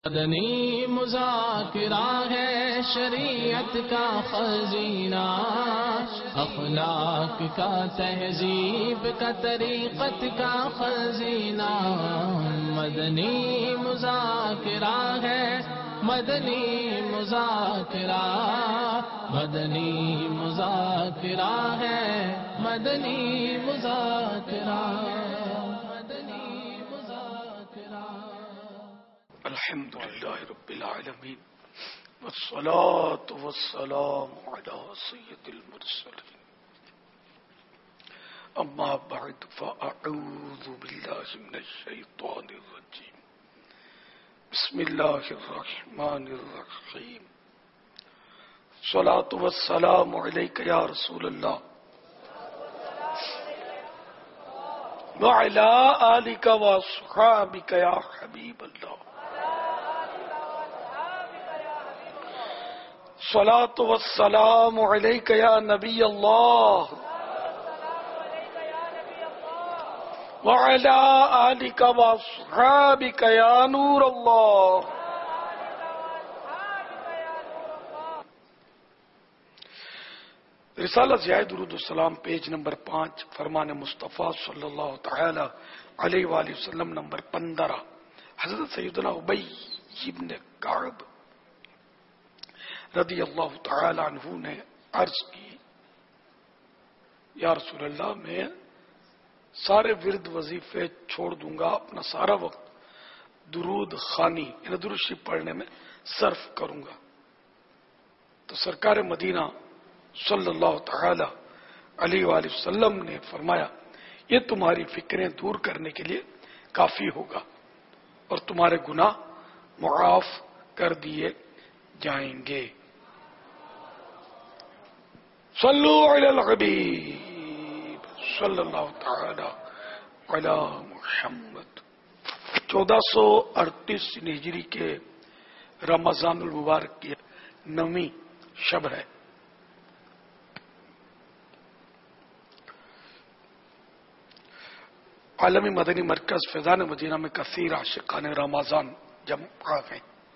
مدنی مذاکرہ ہے شریعت کا خزینہ، اخلاق کا تہذیب کا طریقت کا خزینہ۔ مدنی مذاکرہ ہے، مدنی مذاکرہ، مدنی مذاکرہ ہے، مدنی مذاکرہ، مدنی مذاکرہ۔ الحمد للہ رب العالمین والصلاة والسلام علی سید المرسلین، اما بعد فاعوذ باللہ من الشیطان الرجیم، بسم اللہ الرحمن الرحیم۔ الصلاة والسلام علیک یا رسول اللہ وعلی آلک واصحابک یا حبیب اللہ۔ الصلاة والسلام علیک یا نبی اللہ وعلی آلک واصحابک یا نور اللہ۔ رسالہ ضیاء درود السلام پیج نمبر 5، فرمان مصطفیٰ صلی اللہ تعالی علیہ وآلہ وسلم نمبر 15۔ حضرت سیدنا ابی بن کعب رضی اللہ تعالی عنہ نے عرض کی، یا رسول اللہ میں سارے ورد وظیفے چھوڑ دوں گا، اپنا سارا وقت درود خوانی یعنی درود شریف پڑھنے میں صرف کروں گا۔ تو سرکار مدینہ صلی اللہ تعالی علیہ وآلہ وسلم نے فرمایا، یہ تمہاری فکریں دور کرنے کے لیے کافی ہوگا اور تمہارے گناہ معاف کر دیے جائیں گے۔ صلو علی الحبیب صلی اللہ تعالی علی محمد۔ 1438 ہجری کے رمضان المبارک کی 9ویں شب ہے۔ عالمی مدنی مرکز فیضان مدینہ میں کثیر عاشقان رمضان جمع ہیں۔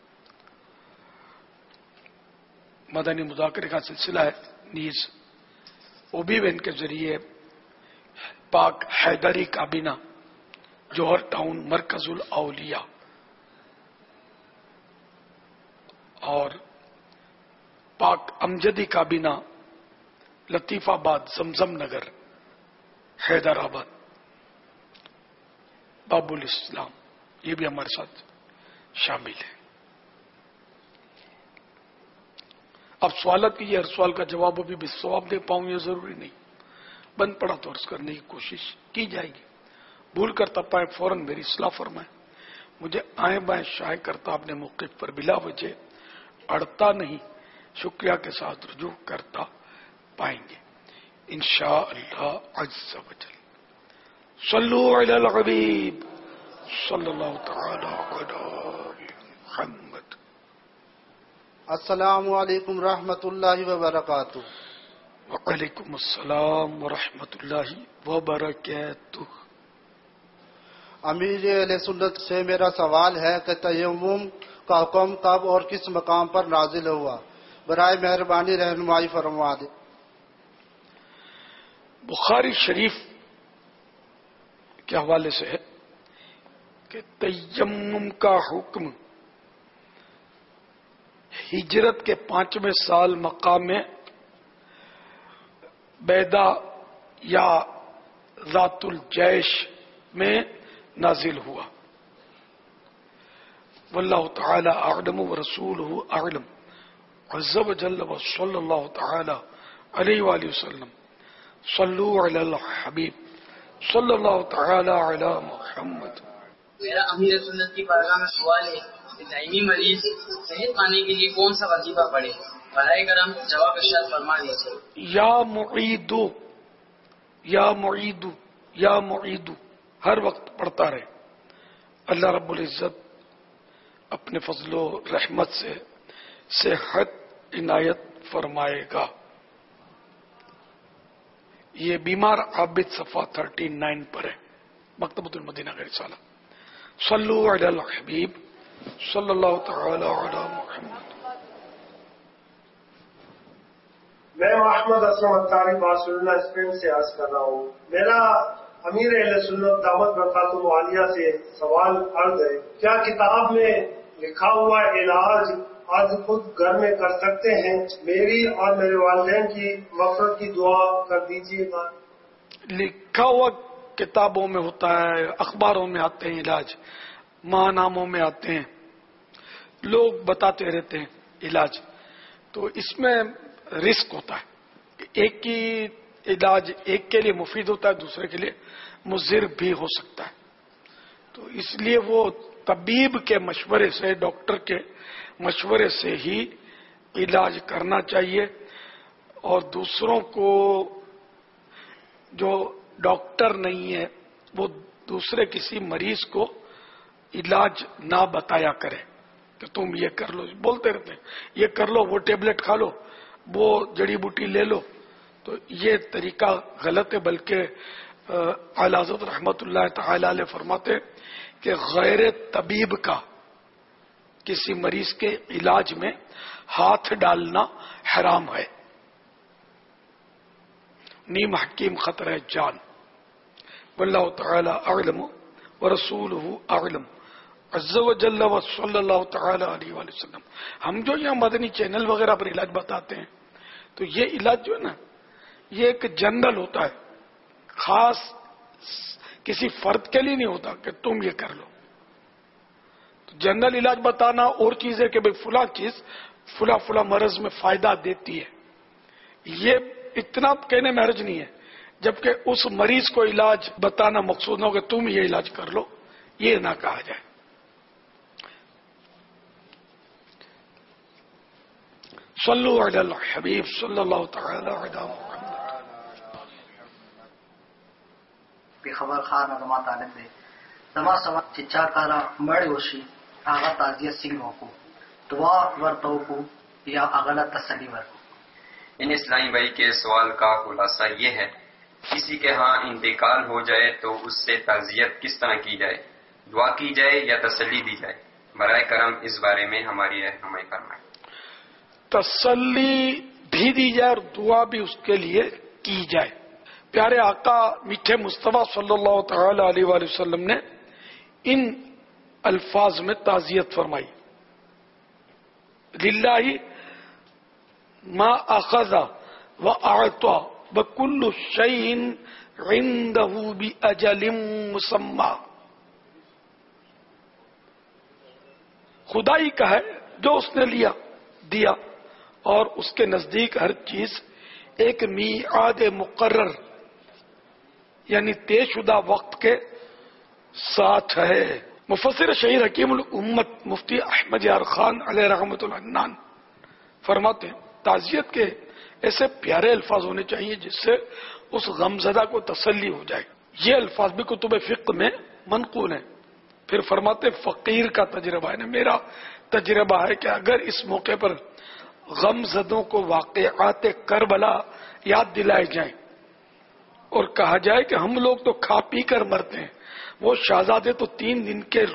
مدنی مذاکرے کا سلسلہ ہے، نیز اوبی وین کے ذریعے پاک حیدری کابینہ جوہر ٹاؤن مرکز الاولیاء اور پاک امجدی کابینہ لطیف آباد زمزم نگر حیدرآباد باب الاسلام، یہ بھی ہمارے ساتھ شامل ہے۔ اب سوالات کی ہر سوال کا جواب ابھی بھی ثواب دے پاؤں یہ ضروری نہیں، بند پڑا تو عرض کرنے کی کوشش کی جائے گی۔ بھول کر تپائے فوراً میری اصلاح فرمائے، مجھے آئیں بائیں شائع کرتا اپنے موقف پر بلا وجہ اڑتا نہیں، شکریہ کے ساتھ رجوع کرتا پائیں گے انشاءاللہ عز و جل۔ صلو علی الحبیب صلی اللہ تعالی علی محمد۔ السلام علیکم رحمۃ اللہ وبرکاتہ۔ وعلیکم السلام ورحمۃ اللہ وبرکاتہ۔ امیر اہل سنت سے میرا سوال ہے کہ تیمم کا حکم کب اور کس مقام پر نازل ہوا؟ برائے مہربانی رہنمائی فرما دیں۔ بخاری شریف کے حوالے سے ہے کہ تیمم کا حکم ہجرت کے 5ویں سال مقام بیدا یا ذات الجیش میں نازل ہوا۔ واللہ تعالی اعلم ورسولہ اعلم عز و جل وصلی اللہ تعالی علیہ وآلہ وسلم۔ صلو علی الحبیب صلی اللہ تعالی علی محمد۔ میرا امیر سنت کی بارگاہ میں سوال ہے کہ دائمی مریض صحت پانے کے لیے کون سا وظیفہ پڑھے؟ براہ کرم جواب ارشاد فرما دیجیے۔ یا معیدو یا معیدو یا معیدو ہر وقت پڑھتا رہے، اللہ رب العزت اپنے فضل و رحمت سے صحت عنایت فرمائے گا۔ یہ بیمار عابد صفحہ 39 پر ہے، مکتبۃ المدینہ کا رسالہ۔ صلو علی الحبیب صلی اللہ تعالی علی محمد. میں محمد اسلم اتاری بارسلونا اسپین سے عرض کر رہا ہوں. میرا امیر اہل سنت دعوت برکاتہ عالیہ سے سوال عرض ہے، کیا کتاب میں لکھا ہوا علاج آج خود گھر میں کر سکتے ہیں؟ میری اور میرے والدین کی مغفرت کی دعا کر دیجیے گا. لکھا ہوا کتابوں میں ہوتا ہے، اخباروں میں آتے ہیں علاج، ماہ ناموں میں آتے ہیں، لوگ بتاتے رہتے ہیں علاج. تو اس میں رسک ہوتا ہے کہ ایک کی علاج ایک کے لیے مفید ہوتا ہے، دوسرے کے لیے مضر بھی ہو سکتا ہے. تو اس لیے وہ طبیب کے مشورے سے، ڈاکٹر کے مشورے سے ہی علاج کرنا چاہیے. اور دوسروں کو، جو ڈاکٹر نہیں ہے، وہ دوسرے کسی مریض کو علاج نہ بتایا کرے کہ تم یہ کر لو. بولتے رہتے ہیں یہ کر لو، وہ ٹیبلٹ کھا لو، وہ جڑی بوٹی لے لو. تو یہ طریقہ غلط ہے. بلکہ اعلی حضرت رحمت اللہ تعالی علیہ فرماتے کہ غیر طبیب کا کسی مریض کے علاج میں ہاتھ ڈالنا حرام ہے. نیم حکیم خطرہ جان. واللہ تعالی اعلم ورسولہ اعلم عز و جل و صلی اللہ تعالی علیہ وآلہ وسلم. ہم جو یہاں مدنی چینل وغیرہ پر علاج بتاتے ہیں، تو یہ علاج جو ہے نا، یہ ایک جنرل ہوتا ہے، خاص کسی فرد کے لیے نہیں ہوتا کہ تم یہ کر لو. تو جنرل علاج بتانا اور چیز ہے کہ بھئی فلاں چیز فلاں فلاں مرض میں فائدہ دیتی ہے، یہ اتنا کہنے میں حرج نہیں ہے. جبکہ اس مریض کو علاج بتانا مقصود نہ ہو کہ تم یہ علاج کر لو، یہ نہ کہا جائے. صلو علی الحبیب صلی اللہ تعالی علی محمد. خبر خان علما طالب دے سما سما چچا کارا مڑ وشی آغا تازیہ سنگھ کو دعا ورتو کو یا اغلا تسلی ورکو. ان اسلامی بھائی کے سوال کا خلاصہ یہ ہے، کسی کے ہاں انتقال ہو جائے تو اس سے تعزیت کس طرح کی جائے؟ دعا کی جائے یا تسلی دی جائے؟ برائے کرم اس بارے میں ہماری رہنمائی فرمائیں. تسلی بھی دی جائے اور دعا بھی اس کے لیے کی جائے. پیارے آقا میٹھے مصطفیٰ صلی اللہ تعالی علیہ وآلہ وسلم نے ان الفاظ میں تعزیت فرمائی. للہ ما اخذ واعطى وكل شيء عنده باجل مسمى. خدائی کا ہے جو اس نے لیا دیا، اور اس کے نزدیک ہر چیز ایک میعاد مقرر یعنی طے شدہ وقت کے ساتھ ہے. مفسر شہیر حکیم الامت مفتی احمد یار خان علیہ رحمۃ العنان فرماتے ہیں تعزیت کے ایسے پیارے الفاظ ہونے چاہیے جس سے اس غمزدہ کو تسلی ہو جائے. یہ الفاظ بھی کتب فقہ میں منقول ہیں. پھر فرماتے فقیر کا تجربہ ہے. میرا تجربہ ہے کہ اگر اس موقع پر غمزدوں کو واقعات کربلا یاد دلائے جائیں اور کہا جائے کہ ہم لوگ تو کھا پی کر مرتے ہیں، وہ شہزادے تو 3 دن کے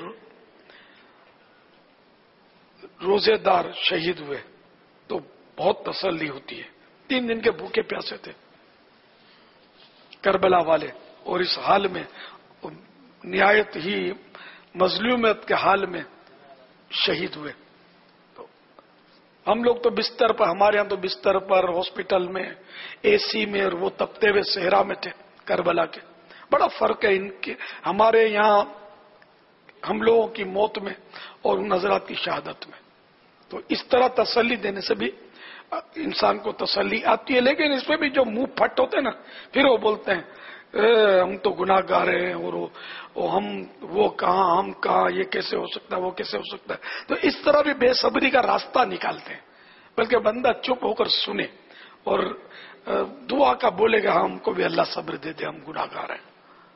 روزے دار شہید ہوئے، تو بہت تسلی ہوتی ہے. 3 دن کے بھوکے پیاسے تھے کربلا والے، اور اس حال میں نہایت ہی مظلومیت کے حال میں شہید ہوئے. تو ہم لوگ تو بستر پر، ہمارے ہاں تو بستر پر، ہاسپٹل میں، اے سی میں، اور وہ تپتے ہوئے صحرا میں تھے کربلا کے. بڑا فرق ہے ان کے ہمارے یہاں ہم لوگوں کی موت میں اور ان حضرات کی شہادت میں. تو اس طرح تسلی دینے سے بھی انسان کو تسلی آتی ہے. لیکن اس میں بھی جو منہ پھٹ ہوتے ہیں نا، پھر وہ بولتے ہیں ہم تو گناہ گار ہیں، اور ہم وہ کہاں، ہم کہاں، یہ کیسے ہو سکتا ہے، وہ کیسے ہو سکتا ہے. تو اس طرح بھی بے صبری کا راستہ نکالتے ہیں. بلکہ بندہ چپ ہو کر سنے اور دعا کا بولے گا ہم کو بھی اللہ صبر دے دے، ہم گناہ گار ہیں.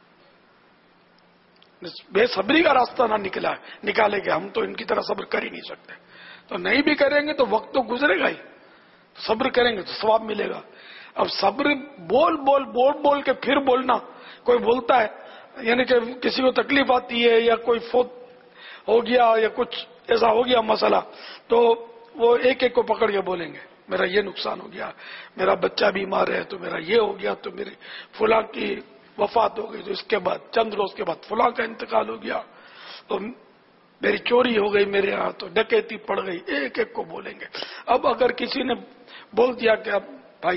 بے صبری کا راستہ نہ نکالے گا، ہم تو ان کی طرح صبر کر ہی نہیں سکتے. تو نہیں بھی کریں گے تو وقت تو گزرے گا ہی. صبر کریں گے تو ثواب ملے گا. اب صبر بول کے پھر بولنا، کوئی بولتا ہے یعنی کہ کسی کو تکلیف آتی ہے یا کوئی فوت ہو گیا یا کچھ ایسا ہو گیا مسئلہ تو وہ ایک ایک کو پکڑ کے بولیں گے میرا یہ نقصان ہو گیا، میرا بچہ بیمار ہے تو میرا یہ ہو گیا، تو میری فلاں کی وفات ہو گئی، تو اس کے بعد چند روز کے بعد فلاں کا انتقال ہو گیا، تو میری چوری ہو گئی میرے ہاں، تو ڈکیتی پڑ گئی، ایک ایک کو بولیں گے۔ اب اگر کسی نے بول دیا کہ اب بھائی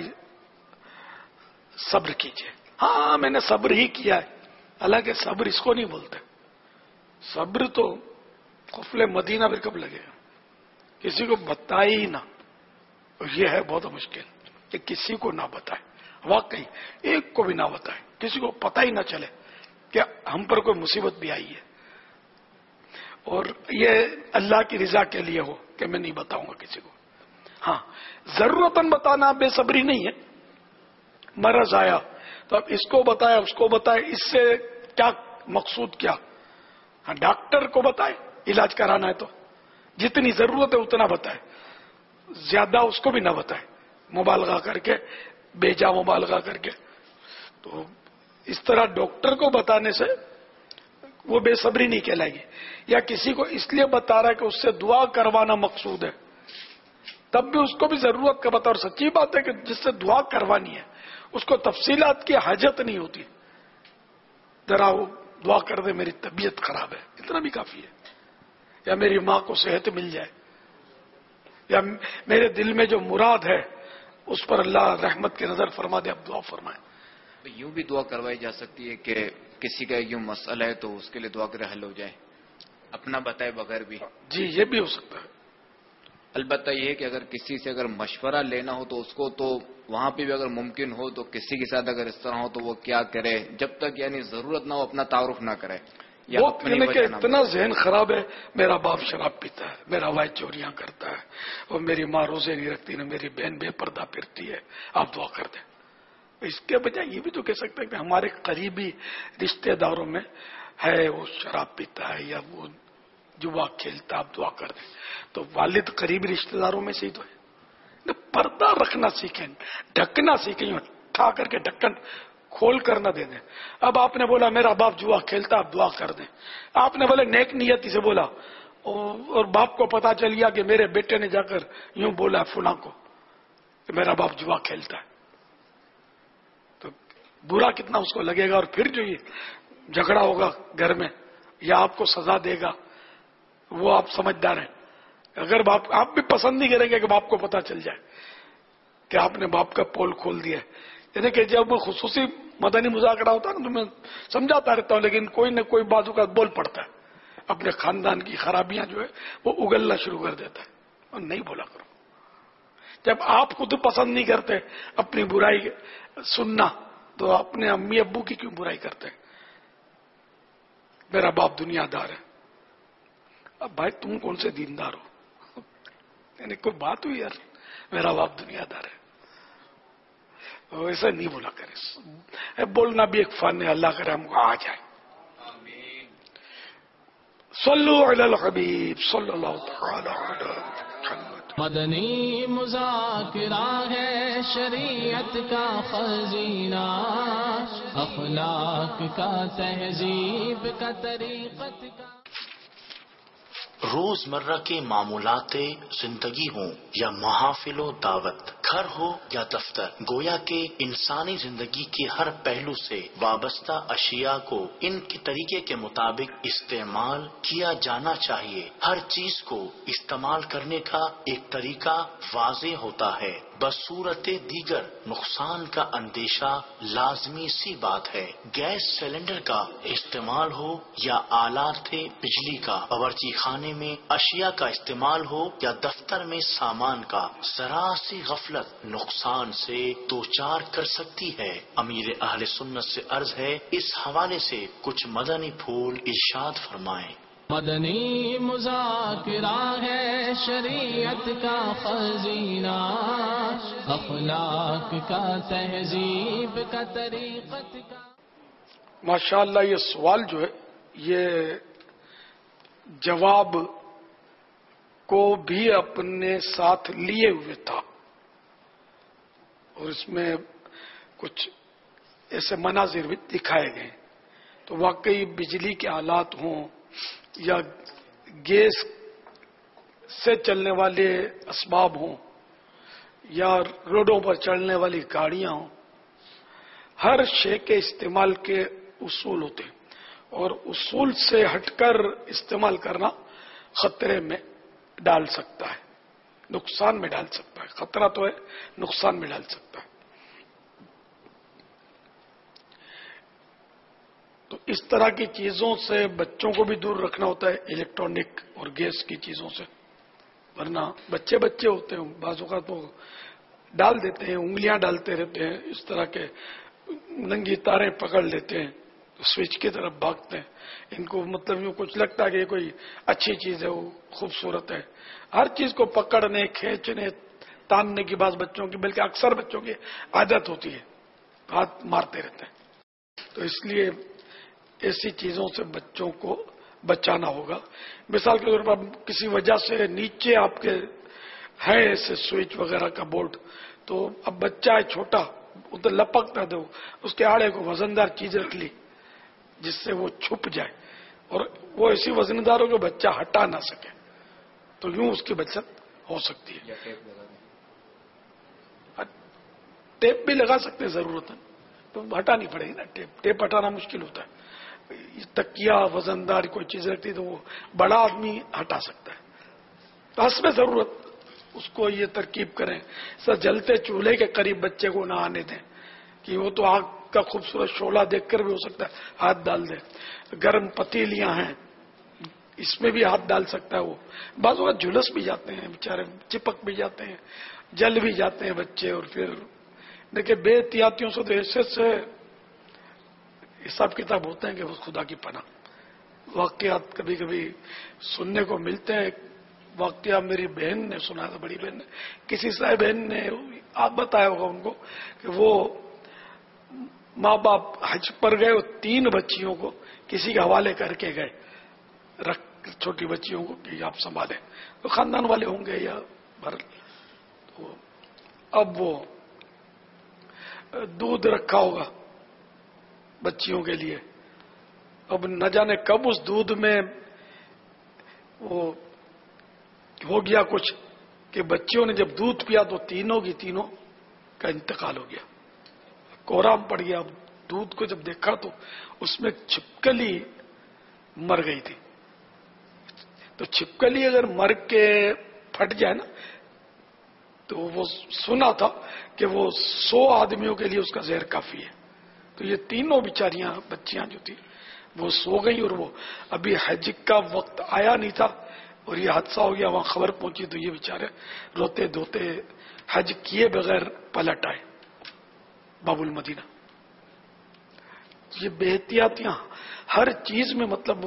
صبر کیجئے، ہاں میں نے صبر ہی کیا ہے، حالانکہ صبر اس کو نہیں بولتے، صبر تو قفل مدینہ پھر کب لگے گا، کسی کو بتائے ہی نہ، یہ ہے بہت مشکل کہ کسی کو نہ بتائے، واقعی ایک کو بھی نہ بتائے، کسی کو پتہ ہی نہ چلے کہ ہم پر کوئی مصیبت بھی آئی ہے، اور یہ اللہ کی رضا کے لیے ہو کہ میں نہیں بتاؤں گا کسی کو۔ ہاں ضرورتاً بتانا بے صبری نہیں ہے، مرض آیا تو اب اس کو بتایا اس کو بتائے، اس سے کیا مقصود کیا؟ ہاں ڈاکٹر کو بتائے، علاج کرانا ہے تو جتنی ضرورت ہے اتنا بتائے، زیادہ اس کو بھی نہ بتائے مبالغہ کر کے، بیجا مبالغہ کر کے۔ تو اس طرح ڈاکٹر کو بتانے سے وہ بے صبری نہیں کہلائے گی، یا کسی کو اس لیے بتا رہا ہے کہ اس سے دعا کروانا مقصود ہے، تب بھی اس کو بھی ضرورت کا بتا، اور سچی بات ہے کہ جس سے دعا کروانی ہے اس کو تفصیلات کی حاجت نہیں ہوتی، ذرا وہ دعا کر دے میری طبیعت خراب ہے، اتنا بھی کافی ہے، یا میری ماں کو صحت مل جائے، یا میرے دل میں جو مراد ہے اس پر اللہ رحمت کی نظر فرما دے، اب دعا فرمائے۔ یوں بھی دعا کروائی جا سکتی ہے کہ کسی کا یوں مسئلہ ہے تو اس کے لیے دعا کرے حل ہو جائے، اپنا بتائے بغیر بھی۔ جی یہ بھی ہو سکتا ہے۔ البتہ یہ ہے کہ اگر کسی سے اگر مشورہ لینا ہو تو اس کو تو وہاں پہ بھی اگر ممکن ہو تو کسی کے ساتھ اگر اس طرح ہو تو وہ کیا کرے، جب تک یعنی ضرورت نہ ہو اپنا تعارف نہ کرے، یا وہ اپنی کہنے کہ وجہ نہ اتنا ذہن خراب ہے، میرا باپ شراب پیتا ہے، میرا بھائی چوریاں کرتا ہے، اور میری ماں روزے نہیں رکھتی نہ میری بہن بے پردہ پھرتی ہے، آپ دعا کر دیں۔ اس کے بجائے یہ بھی تو کہہ سکتے ہیں کہ ہمارے قریبی رشتہ داروں میں ہے وہ شراب پیتا ہے یا وہ جوا کھیلتا، آپ دعا کر دیں۔ تو والد قریبی رشتہ داروں میں سے ہی تو ہے، پردہ رکھنا سیکھیں، ڈھکنا سیکھیں، اٹھا کر کے ڈھکن کھول کر نہ دے دیں۔ اب آپ نے بولا میرا باپ جوا کھیلتا، آپ دعا کر دیں۔ آپ نے بولے نیک نیتی سے بولا، اور باپ کو پتا چل گیا کہ میرے بیٹے نے جا کر یوں بولا فلاں کو کہ میرا باپ جوا کھیلتا ہے، تو برا کتنا اس کو لگے گا، اور پھر جو یہ جھگڑا ہوگا گھر میں یا آپ کو سزا دے گا، وہ آپ سمجھدار ہیں۔ اگر باپ، آپ بھی پسند نہیں کریں گے کہ باپ کو پتا چل جائے کہ آپ نے باپ کا پول کھول دیا ہے۔ یعنی کہ جب خصوصی مدنی مذاکرہ ہوتا ہے نا تو میں سمجھاتا رہتا ہوں، لیکن کوئی نہ کوئی بازو کا بول پڑتا ہے، اپنے خاندان کی خرابیاں جو ہے وہ اگلنا شروع کر دیتا ہے، اور نہیں بولا کرو۔ جب آپ خود پسند نہیں کرتے اپنی برائی سننا تو اپنے امی ابو کی کیوں برائی کرتے ہیں؟ میرا باپ دنیا دار ہے، اب بھائی تم کون سے دیندار ہو؟ یعنی کوئی بات ہوئی یار، میرا باپ دنیا دار ہے، ایسا نہیں بولا کرے۔ بولنا بھی ایک فن ہے، اللہ کرے ہم کو آ جائے۔ صلو علی الحبیب صلی اللہ تعالی علی محمد۔ مدنی مذاکرہ ہے شریعت کا خزینہ، اخلاق کا تہذیب کا طریقت کا۔ روزمرہ کے معمولات زندگی ہوں یا محافل و دعوت، گھر ہو یا دفتر، گویا کہ انسانی زندگی کے ہر پہلو سے وابستہ اشیاء کو ان کے طریقے کے مطابق استعمال کیا جانا چاہیے۔ ہر چیز کو استعمال کرنے کا ایک طریقہ واضح ہوتا ہے، بصورت دیگر نقصان کا اندیشہ لازمی سی بات ہے۔ گیس سلنڈر کا استعمال ہو یا آلات بجلی کا، باورچی خانے میں اشیاء کا استعمال ہو یا دفتر میں سامان کا، ذرا سی غفلت نقصان سے دوچار کر سکتی ہے۔ امیر اہل سنت سے عرض ہے، اس حوالے سے کچھ مدنی پھول ارشاد فرمائیں۔ مدنی مذاکرہ ہے شریعت کا خزینہ، اخلاق کا تہذیب کا طریقت کا۔ ماشاءاللہ یہ سوال جو ہے یہ جواب کو بھی اپنے ساتھ لیے ہوئے تھا، اور اس میں کچھ ایسے مناظر بھی دکھائے گئے۔ تو واقعی بجلی کے آلات ہوں یا گیس سے چلنے والے اسباب ہوں یا روڈوں پر چلنے والی گاڑیاں ہوں، ہر شے کے استعمال کے اصول ہوتے ہیں، اور اصول سے ہٹ کر استعمال کرنا خطرے میں ڈال سکتا ہے، نقصان میں ڈال سکتا ہے۔ خطرہ تو ہے، نقصان میں ڈال سکتا ہے۔ تو اس طرح کی چیزوں سے بچوں کو بھی دور رکھنا ہوتا ہے، الیکٹرانک اور گیس کی چیزوں سے، ورنہ بچے ہوتے ہیں، بعض اوقات وہ ڈال دیتے ہیں، انگلیاں ڈالتے رہتے ہیں، اس طرح کے ننگی تاریں پکڑ لیتے ہیں، سوئچ کی طرف بھاگتے ہیں۔ ان کو مطلب یوں کچھ لگتا ہے کہ یہ کوئی اچھی چیز ہے، وہ خوبصورت ہے۔ ہر چیز کو پکڑنے، کھینچنے، تاننے کی بات بچوں کی، بلکہ اکثر بچوں کی عادت ہوتی ہے، ہاتھ مارتے رہتے ہیں۔ تو اس لیے ایسی چیزوں سے بچوں کو بچانا ہوگا۔ مثال کے طور پر کسی وجہ سے نیچے آپ کے ہے ایسے سوئچ وغیرہ کا بورڈ، تو اب بچہ ہے چھوٹا، ادھر لپکتا دو، اس کے آڑے کو وزندار چیز رکھ لی جس سے وہ چھپ جائے، اور وہ ایسی وزندار ہو کہ بچہ ہٹا نہ سکے، تو یوں اس کی بچت ہو سکتی ہے۔ ٹیپ بھی لگا سکتے ہیں ضرورت ہے، تو ہٹانی پڑے گی نا، ٹیپ ہٹانا مشکل ہوتا ہے۔ تکیا وزندار کوئی چیز رکھتی تو وہ بڑا آدمی ہٹا سکتا ہے، تو حسب ضرورت اس کو یہ ترکیب کریں۔ سر جلتے چولہے کے قریب بچے کو نہ آنے دیں، کہ وہ تو آگ کا خوبصورت شعلہ دیکھ کر بھی ہو سکتا ہے ہاتھ ڈال دے۔ گرم پتیلیاں ہیں، اس میں بھی ہاتھ ڈال سکتا ہے وہ۔ بعض اوقات جھلس بھی جاتے ہیں بیچارے، چپک بھی جاتے ہیں، جل بھی جاتے ہیں بچے، اور پھر دیکھیں بے احتیاطیوں سے تو ایسے حساب کتاب ہوتے ہیں کہ وہ خدا کی پناہ۔ واقعات کبھی کبھی سننے کو ملتے ہیں۔ واقعہ میری بہن نے سنا تھا، بڑی بہن نے، کسی صاحب بہن نے آپ بتایا ہوگا ان کو کہ وہ ماں باپ حج پر گئے، وہ 3 بچیوں کو کسی کے حوالے کر کے گئے، چھوٹی بچیوں کو کہ آپ سنبھالیں، تو خاندان والے ہوں گے یا تو اب وہ دودھ رکھا ہوگا بچیوں کے لیے، اب نہ جانے کب اس دودھ میں وہ ہو گیا کچھ کہ بچیوں نے جب دودھ پیا تو تینوں کا انتقال ہو گیا، کوہرام پڑ گیا۔ اب دودھ کو جب دیکھا تو اس میں چھپکلی مر گئی تھی، تو چھپکلی اگر مر کے پھٹ جائے نا، تو وہ سنا تھا کہ وہ 100 آدمیوں کے لیے اس کا زہر کافی ہے۔ تو یہ تینوں بیچاریاں بچیاں جو تھی وہ سو گئی، اور وہ ابھی حج کا وقت آیا نہیں تھا اور یہ حادثہ ہو گیا، وہاں خبر پہنچی تو یہ بیچارے روتے دھوتے حج کیے بغیر پلٹ آئے باب المدینہ۔ یہ بے احتیاطیاں ہر چیز میں، مطلب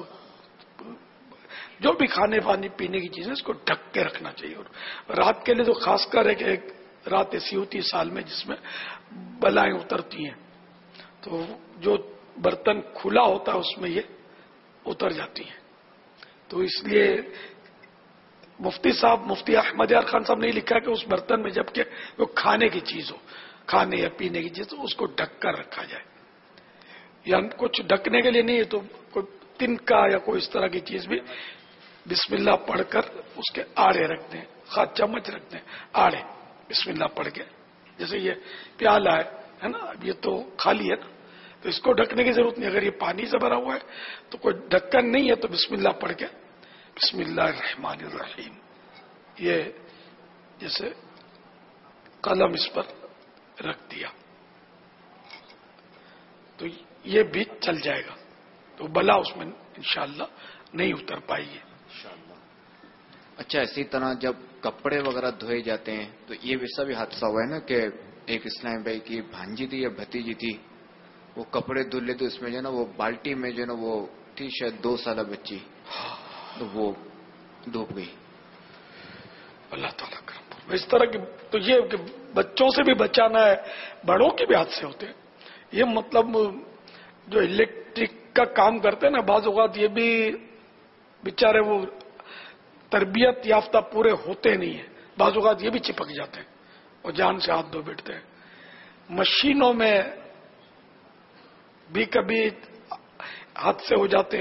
جو بھی کھانے پانی پینے کی چیزیں اس کو ڈھک کے رکھنا چاہیے، اور رات کے لیے تو خاص کر ہے کہ ایک رات ایسی ہوتی ہے سال میں جس میں بلائیں اترتی ہیں، تو جو برتن کھلا ہوتا ہے اس میں یہ اتر جاتی ہیں۔ تو اس لیے مفتی احمد یار خان صاحب نے لکھا کہ اس برتن میں جبکہ وہ کھانے کی چیز ہو، کھانے یا پینے کی چیز، اس کو ڈھک کر رکھا جائے، یا کچھ ڈھکنے کے لیے نہیں ہے تو کوئی تنکا یا کوئی اس طرح کی چیز بھی بسم اللہ پڑھ کر اس کے آڑے رکھ دیں، خاص چمچ رکھ دیں آڑے، بسم اللہ پڑھ کے، جیسے یہ پیالہ ہے نا، اب یہ تو خالی ہے نا، تو اس کو ڈھکنے کی ضرورت نہیں۔ اگر یہ پانی سے بھرا ہوا ہے تو کوئی ڈھکن نہیں ہے تو بسم اللہ پڑھ کے بسم اللہ الرحمن الرحیم، یہ جیسے قلم اس پر رکھ دیا تو یہ بھی چل جائے گا، تو بلا اس میں انشاءاللہ نہیں اتر پائے گی۔ اچھا، اسی طرح جب کپڑے وغیرہ دھوئے جاتے ہیں تو یہ ویسا بھی حادثہ ہوا ہے نا کہ ایک اسلام بھائی کی بھانجی تھی یا بھتیجی تھی، وہ کپڑے دھل لیتے، اس میں جو ہے نا وہ بالٹی میں جو ہے نا وہ تھی شاید 2 سالہ بچی، تو وہ ڈوب گئی۔ اللہ تعالیٰ کرم۔ اس طرح کی تو یہ کہ بچوں سے بھی بچانا ہے، بڑوں کے بھی حادثے ہوتے ہیں۔ یہ مطلب جو الیکٹرک کا کام کرتے ہیں نا، بعض اوقات یہ بھی بیچارے وہ تربیت یافتہ پورے ہوتے نہیں ہیں، بعض اوقات یہ بھی چپک جاتے ہیں اور جان سے ہاتھ دھو بیٹھتے ہیں۔ مشینوں میں بھی کبھی حادثے ہو جاتے ہیں،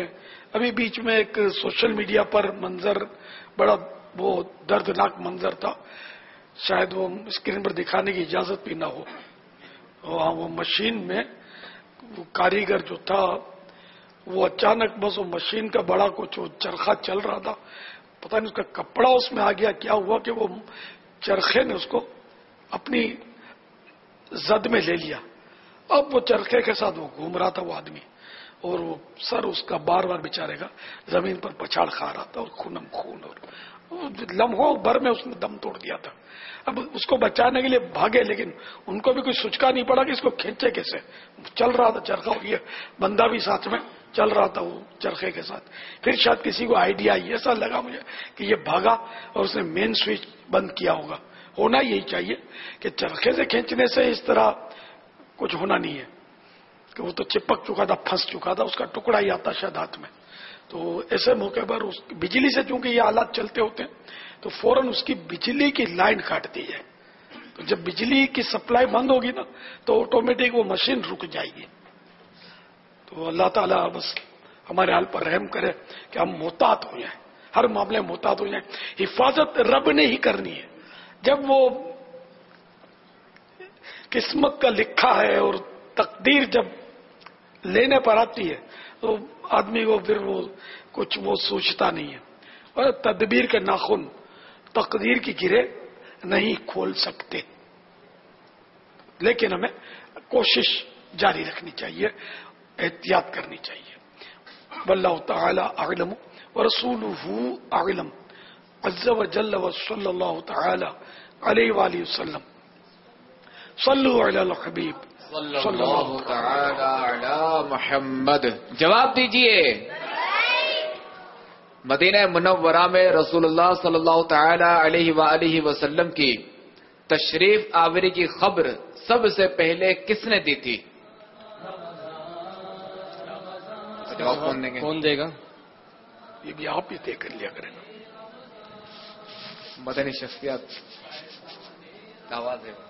ابھی بیچ میں ایک سوشل میڈیا پر منظر بڑا وہ دردناک منظر تھا، شاید وہ اسکرین پر دکھانے کی اجازت بھی نہ ہو. وہاں وہ مشین میں وہ کاریگر جو تھا وہ اچانک بس وہ مشین کا بڑا کچھ وہ چرخہ چل رہا تھا، پتہ نہیں اس کا کپڑا اس میں آ گیا، کیا ہوا کہ وہ چرخے نے اس کو اپنی زد میں لے لیا. اب وہ چرخے کے ساتھ وہ گھوم رہا تھا وہ آدمی، اور وہ سر اس کا بار بار بیچارے گا زمین پر پچھاڑ کھا رہا تھا، اور خونم خون، اور لمحوں بھر میں اس نے دم توڑ دیا تھا. اب اس کو بچانے کے لیے بھاگے، لیکن ان کو بھی کوئی سوچا نہیں پڑا کہ اس کو کھینچے کیسے. چل رہا تھا چرخہ، اور یہ بندہ بھی ساتھ میں چل رہا تھا وہ چرخے کے ساتھ. پھر شاید کسی کو آئیڈیا ایسا لگا مجھے کہ یہ بھاگا اور اس نے مین سوئچ بند کیا ہوگا. ہونا یہی چاہیے کہ چرخے سے کھینچنے سے اس طرح کچھ ہونا نہیں ہے، کہ وہ تو چپک چکا تھا، پھنس چکا تھا، اس کا ٹکڑا ہی آتا شاید ہاتھ میں. تو ایسے موقع پر اس بجلی سے چونکہ یہ آلات چلتے ہوتے ہیں تو فوراً اس کی بجلی کی لائن کاٹ دی جائے. تو جب بجلی کی سپلائی بند ہوگی نا تو آٹومیٹک وہ مشین رک جائے گی. تو اللہ تعالیٰ بس ہمارے حال پر رحم کرے کہ ہم محتاط ہو جائیں، ہر معاملے میں محتاط ہو جائیں. حفاظت رب نے ہی کرنی ہے. جب وہ قسمت کا لکھا ہے اور تقدیر جب لینے پر آتی ہے تو آدمی کو پھر وہ کچھ وہ سوچتا نہیں ہے. اور تدبیر کے ناخن تقدیر کی گرے نہیں کھول سکتے، لیکن ہمیں کوشش جاری رکھنی چاہیے، احتیاط کرنی چاہیے. واللہ تعالی اعلم ورسولہ اعلم عز وجل وصلی اللہ تعالی علیہ وآلہ وسلم. صلو علی الحبیب صلی اللہ تعالی علی محمد. جواب دیجئے. مدینہ منورہ میں رسول اللہ صلی اللہ تعالی علیہ وآلہ وسلم کی تشریف آوری کی خبر سب سے پہلے کس نے دی تھی؟ جواب کون دیں گے؟ کون دے گا؟ یہ بھی آپ ہی طے کر لیا کریں. مدنی شخصیات آواز ہے.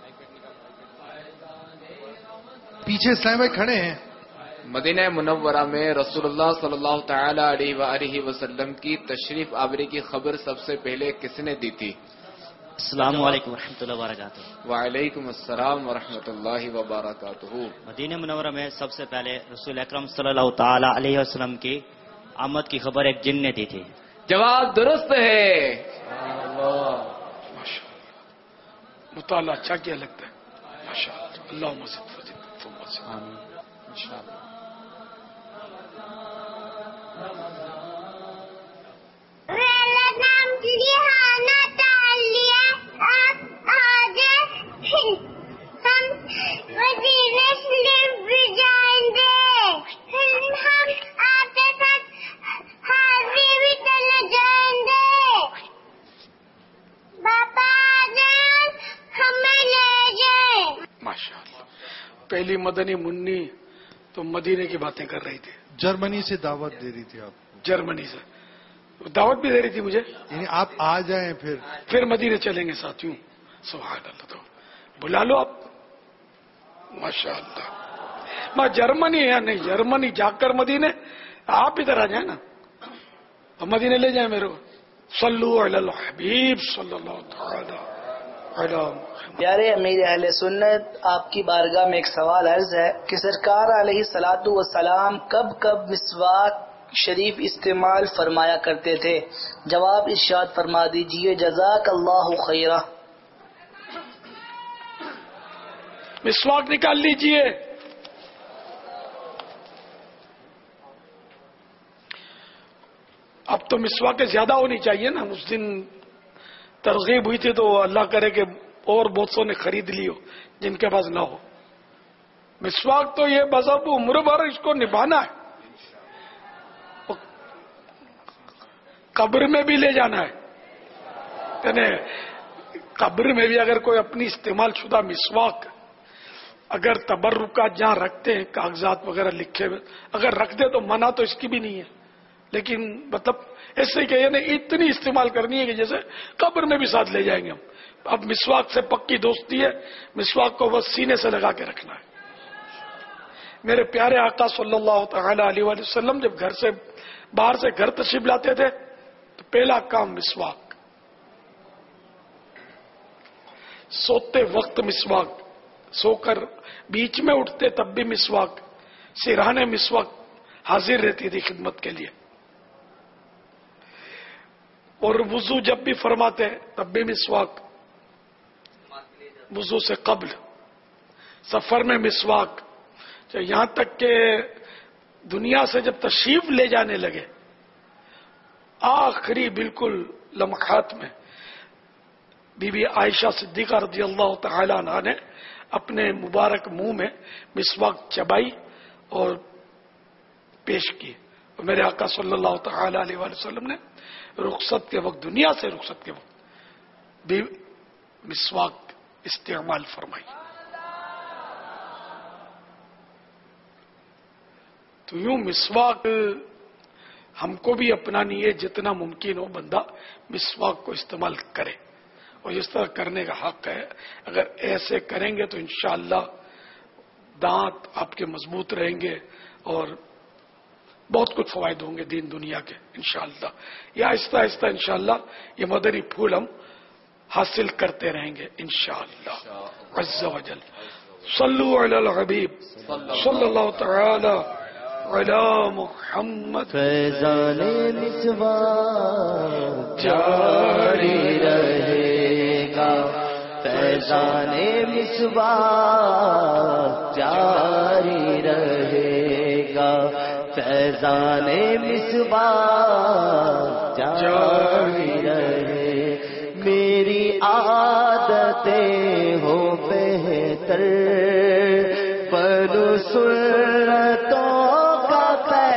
پیچھے اسلام بھائی کھڑے ہیں. مدینہ منورہ میں رسول اللہ صلی اللہ تعالی علیہ وآلہ وسلم کی تشریف آوری کی خبر سب سے پہلے کس نے دی تھی؟ السلام علیکم ورحمۃ اللہ وبرکاتہ. وعلیکم السلام ورحمۃ اللہ وبرکاتہ. مدینہ منورہ میں سب سے پہلے رسول اکرم صلی اللہ تعالی علیہ وسلم کی آمد کی خبر ایک جن نے دی تھی. جواب درست ہے. مطالعہ اچھا کیا لگتا ہے. ماشاء اللہ. اللہ مسجد پہلی مدنی منی تو مدینے کی باتیں کر رہی تھی. جرمنی سے دعوت دے رہی تھی آپ کو. جرمنی سے دعوت بھی دے رہی تھی مجھے، یعنی آپ آ جائیں پھر مدینے چلیں گے ساتھیوں. سبحان اللہ. تو بلا لو آپ. ماشاء اللہ. میں جرمنی ہے نہیں، جرمنی جا کر مدینے آپ ادھر آ جائیں نا، اور مدینے لے جائیں میرے کو. صلو علی الحبیب صلی اللہ تعالی علی. پیارے امیر اہل سنت، آپ کی بارگاہ میں ایک سوال عرض ہے کہ سرکار علیہ الصلوۃ والسلام کب کب مسواک شریف استعمال فرمایا کرتے تھے؟ جواب ارشاد فرما دیجئے. جزاک اللہ خیرہ. مسواک نکال لیجئے. اب تو مسواک زیادہ ہونی چاہیے نا. اس دن ترغیب ہوئی تھی تو اللہ کرے کہ اور بہت سو نے خرید لی ہو جن کے پاس نہ ہو. مسواک تو یہ مذہب عمر بھر اس کو نبھانا ہے، قبر میں بھی لے جانا ہے. یعنی قبر میں بھی اگر کوئی اپنی استعمال شدہ مسواک اگر تبرکات جہاں رکھتے ہیں کاغذات وغیرہ لکھے ہوئے اگر رکھ دے تو منع تو اس کی بھی نہیں ہے، لیکن مطلب ایسے کہ یعنی اتنی استعمال کرنی ہے کہ جیسے قبر میں بھی ساتھ لے جائیں گے ہم. اب مسواک سے پکی دوستی ہے، مسواک کو بس سینے سے لگا کے رکھنا ہے. میرے پیارے آقا صلی اللہ تعالی علیہ وآلہ وسلم جب گھر سے باہر سے گھر تشریف لاتے تھے تو پہلا کام مسواک، سوتے وقت مسواک، سو کر بیچ میں اٹھتے تب بھی مسواک، سرہانے مسواک حاضر رہتی تھی خدمت کے لیے، اور وضو جب بھی فرماتے تب بھی مسواک، وضو سے قبل، سفر میں مسواک، یہاں تک کہ دنیا سے جب تشریف لے جانے لگے آخری بالکل لمحات میں بی بی عائشہ صدیقہ رضی اللہ تعالی عنہا نے اپنے مبارک منہ میں مسواک چبائی اور پیش کی، اور میرے آقا صلی اللہ تعالی علیہ وآلہ وسلم نے رخصت کے وقت، دنیا سے رخصت کے وقت بھی مسواک استعمال فرمائی۔ تو یوں مسواک ہم کو بھی اپنانی ہے، جتنا ممکن ہو بندہ مسواک کو استعمال کرے، اور اس طرح کرنے کا حق ہے۔ اگر ایسے کریں گے تو انشاءاللہ دانت آپ کے مضبوط رہیں گے اور بہت کچھ فوائد ہوں گے دین دنیا کے انشاءاللہ۔ یا آہستہ آہستہ انشاءاللہ یہ مدنی پھول ہم حاصل کرتے رہیں گے انشاءاللہ عز و جل۔ صلو علی الحبیب صلی اللہ تعالی علی محمد۔ فیضان مسواک جاری رہے گا، فیضان مسواک جاری رہے گا، فیضان مسواک جاری رہے، میری عادتیں ہو بہتر بنو سنتوں کا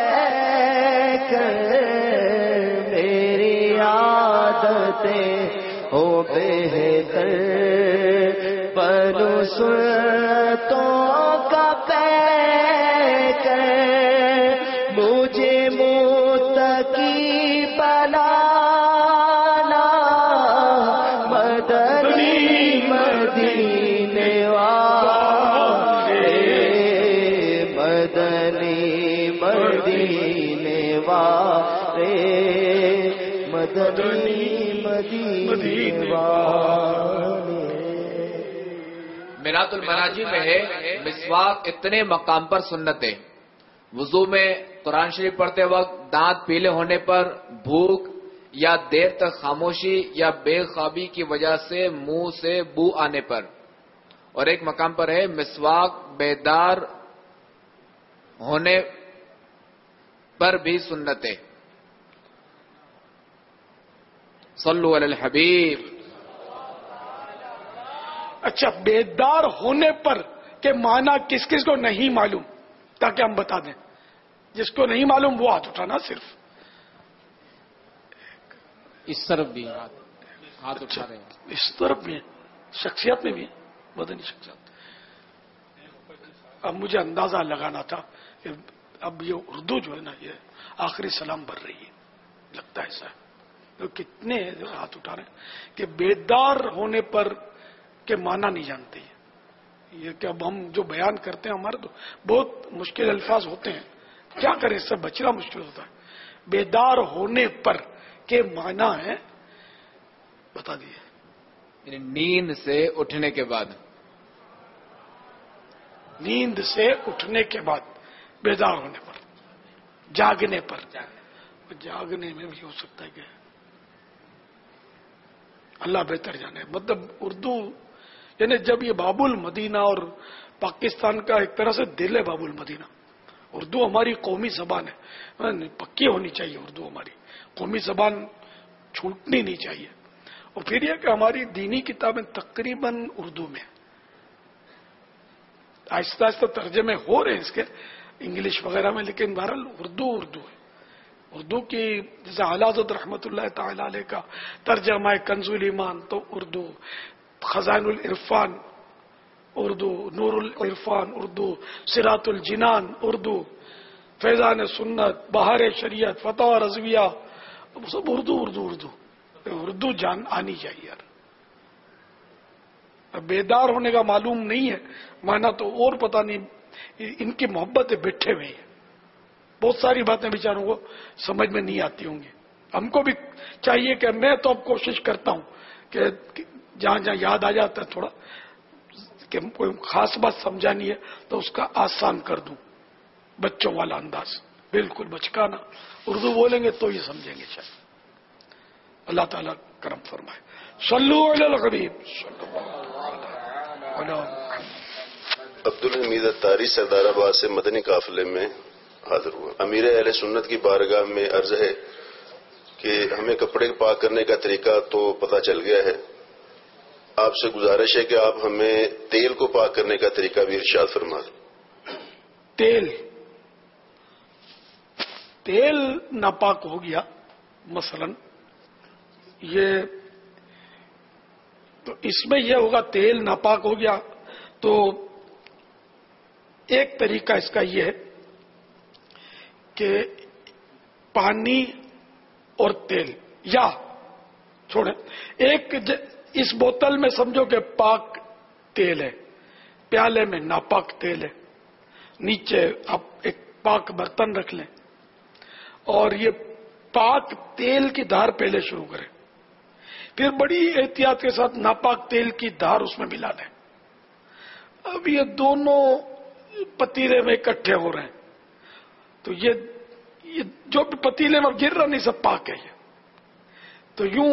پیکر، میری عادتیں ہو بہتر بنو سنتوں کا پیکر، مجھے متقی بنانا مدنی مدینے والے، مدنی مدینے والے، مدنی مدینے والے۔ میرات المناجی میں ہے مسواک اتنے مقام پر سنت ہے، وضو میں، قرآن شریف پڑھتے وقت، دانت پیلے ہونے پر، بھوک یا دیر تک خاموشی یا بے خوابی کی وجہ سے منہ سے بو آنے پر، اور ایک مقام پر ہے مسواک بیدار ہونے پر بھی سنت ہے۔ صلو علی الحبیب۔ اچھا، بیدار ہونے پر کے معنی کس کس کو نہیں معلوم تاکہ ہم بتا دیں؟ جس کو نہیں معلوم وہ ہاتھ اٹھانا صرف۔ اس طرف بھی ہاتھ اٹھا رہے ہیں، اس طرف بھی شخصیت میں بھی مدنی شخصیت۔ اب مجھے اندازہ لگانا تھا کہ اب یہ اردو جو ہے نا یہ آخری سلام بھر رہی ہے، لگتا ہے ایسا۔ تو کتنے ہاتھ اٹھا رہے ہیں کہ بیدار ہونے پر کے معنی نہیں جانتے ہیں۔ یہ کہ اب ہم جو بیان کرتے ہیں ہمارے تو بہت مشکل الفاظ ہوتے ہیں، کیا کریں، اس سے بچنا مشکل ہوتا ہے۔ بیدار ہونے پر کے معنی ہے بتا دیے، یعنی نیند سے اٹھنے کے بعد، نیند سے اٹھنے کے بعد، بیدار ہونے پر، جاگنے پر، جاگنے میں بھی ہو سکتا ہے کہ اللہ بہتر جانے۔ مطلب اردو یعنی جب یہ باب المدینہ اور پاکستان کا ایک طرح سے دل ہے باب المدینہ، اردو ہماری قومی زبان ہے، پکی ہونی چاہیے اردو، ہماری قومی زبان چھوٹنی نہیں چاہیے۔ اور پھر یہ کہ ہماری دینی کتابیں تقریباً اردو میں، آہستہ آہستہ ترجمے ہو رہے ہیں اس کے انگلش وغیرہ میں، لیکن بہرحال اردو ہے۔ اردو کی جیسے اعلیٰ حضرت رحمۃ اللہ تعالی علیہ کا ترجمہ ہے کنز الایمان تو اردو، خزائن العرفان اردو، نور العرفان اردو، صراط الجنان اردو، فیضان سنت، بہار شریعت، فتح رضویہ، سب اردو اردو اردو اردو جان آنی چاہیے یار۔ بیدار ہونے کا معلوم نہیں ہے معنی تو اور پتہ نہیں ان की मोहब्बतें बैठे हुए हैं, बहुत सारी बातें बेचारों को समझ में नहीं आती होंगी। हमको भी चाहिए कि मैं तो अब कोशिश करता हूं कि जहां जहां याद आ जाता है थोड़ा कि कोई खास बात समझानी है तो उसका आसान कर दूं, बच्चों वाला अंदाज, बिल्कुल बचकाना उर्दू बोलेंगे तो ही समझेंगे शायद। अल्लाह ताला करम फरमाए। सल्लु अलल हबीब अब्दुल हमीद अत्तारी सरदाराबाद से मदनी काफिले में हाजिर हुआ। अमीर अहले सुन्नत की बारगाह में अर्ज है कि हमें कपड़े पाक करने का तरीका तो पता चल गया है, आपसे गुजारिश है कि आप हमें तेल को पाक करने का तरीका भी इरशाद फरमा दें। तेल नापाक हो गया मसलन, ये तो इसमें यह होगा तेल नापाक हो गया तो एक तरीका इसका यह है कि पानी और तेल, या छोड़े एक इस बोतल में समझो कि पाक तेल है, प्याले में नापाक तेल है, नीचे आप एक पाक बर्तन रख लें और ये पाक तेल की धार पहले शुरू करें, फिर बड़ी एहतियात के साथ नापाक तेल की धार उसमें मिला दें। अब ये दोनों पतीले में इकट्ठे हो रहे हैं तो ये जो भी पतीले में गिर रहा नहीं सब पाक है ये। तो यूं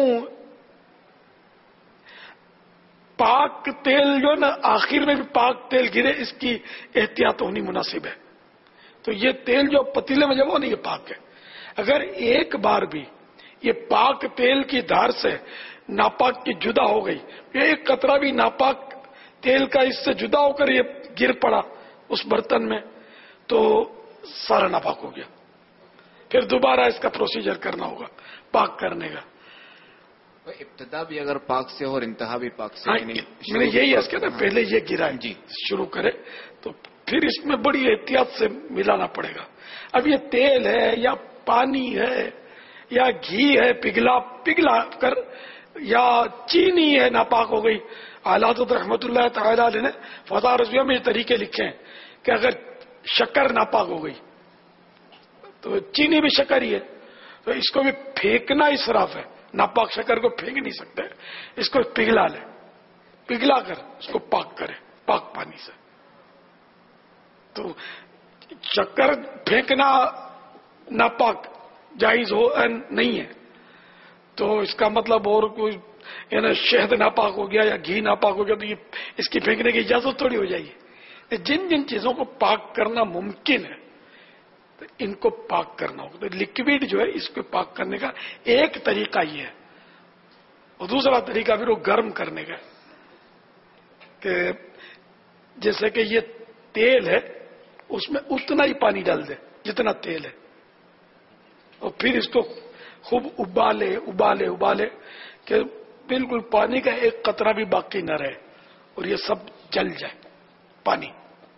पाक तेल जो है ना आखिर में भी पाक तेल गिरे इसकी एहतियात होनी मुनासिब है। तो ये तेल जो पतीले में जब वो नहीं ये पाक है। अगर एक बार भी ये पाक तेल की धार से नापाक की जुदा हो गई, एक कतरा भी नापाक तेल का इससे जुदा होकर ये गिर पड़ा उस बर्तन में तो सारा नापाक हो गया, फिर दोबारा इसका प्रोसीजर करना होगा पाक करने का। इब्तिदा भी अगर पाक से हो और इंतहा भी पाक से, मैंने यही है ना पहले ये गिरा है जी शुरू करे तो फिर इसमें बड़ी एहतियात से मिलाना पड़ेगा। अब ये तेल है या पानी है या घी है पिघला कर या चीनी है नापाक हो गई। आलात रहमतुल्लाह तआला ने फता रज़िया में तरीके लिखे हैं कि अगर शक्कर नापाक हो गई तो चीनी भी शक्कर ही है तो इसको भी फेंकना इसराफ है। नापाक शक्कर को फेंक नहीं सकते, इसको पिघला ले, पिघला कर इसको पाक करे पाक पानी से। तो शक्कर फेंकना नापाक जायज हो नहीं है तो इसका मतलब और कोई शहद नापाक हो गया या घी नापाक हो गया तो ये इसकी फेंकने की इजाजत थोड़ी हो जाएगी। जिन जिन चीजों को पाक करना मुमकिन है तो इनको पाक करना होगा। तो लिक्विड जो है इसको पाक करने का एक तरीका ये है और दूसरा तरीका फिर वो गर्म करने का कि जैसे कि ये तेल है उसमें उतना ही पानी डाल दे जितना तेल है और फिर इसको खूब उबाले उबाले उबाले कि बिल्कुल पानी का एक कतरा भी बाकी न रहे और ये सब जल जाए पानी।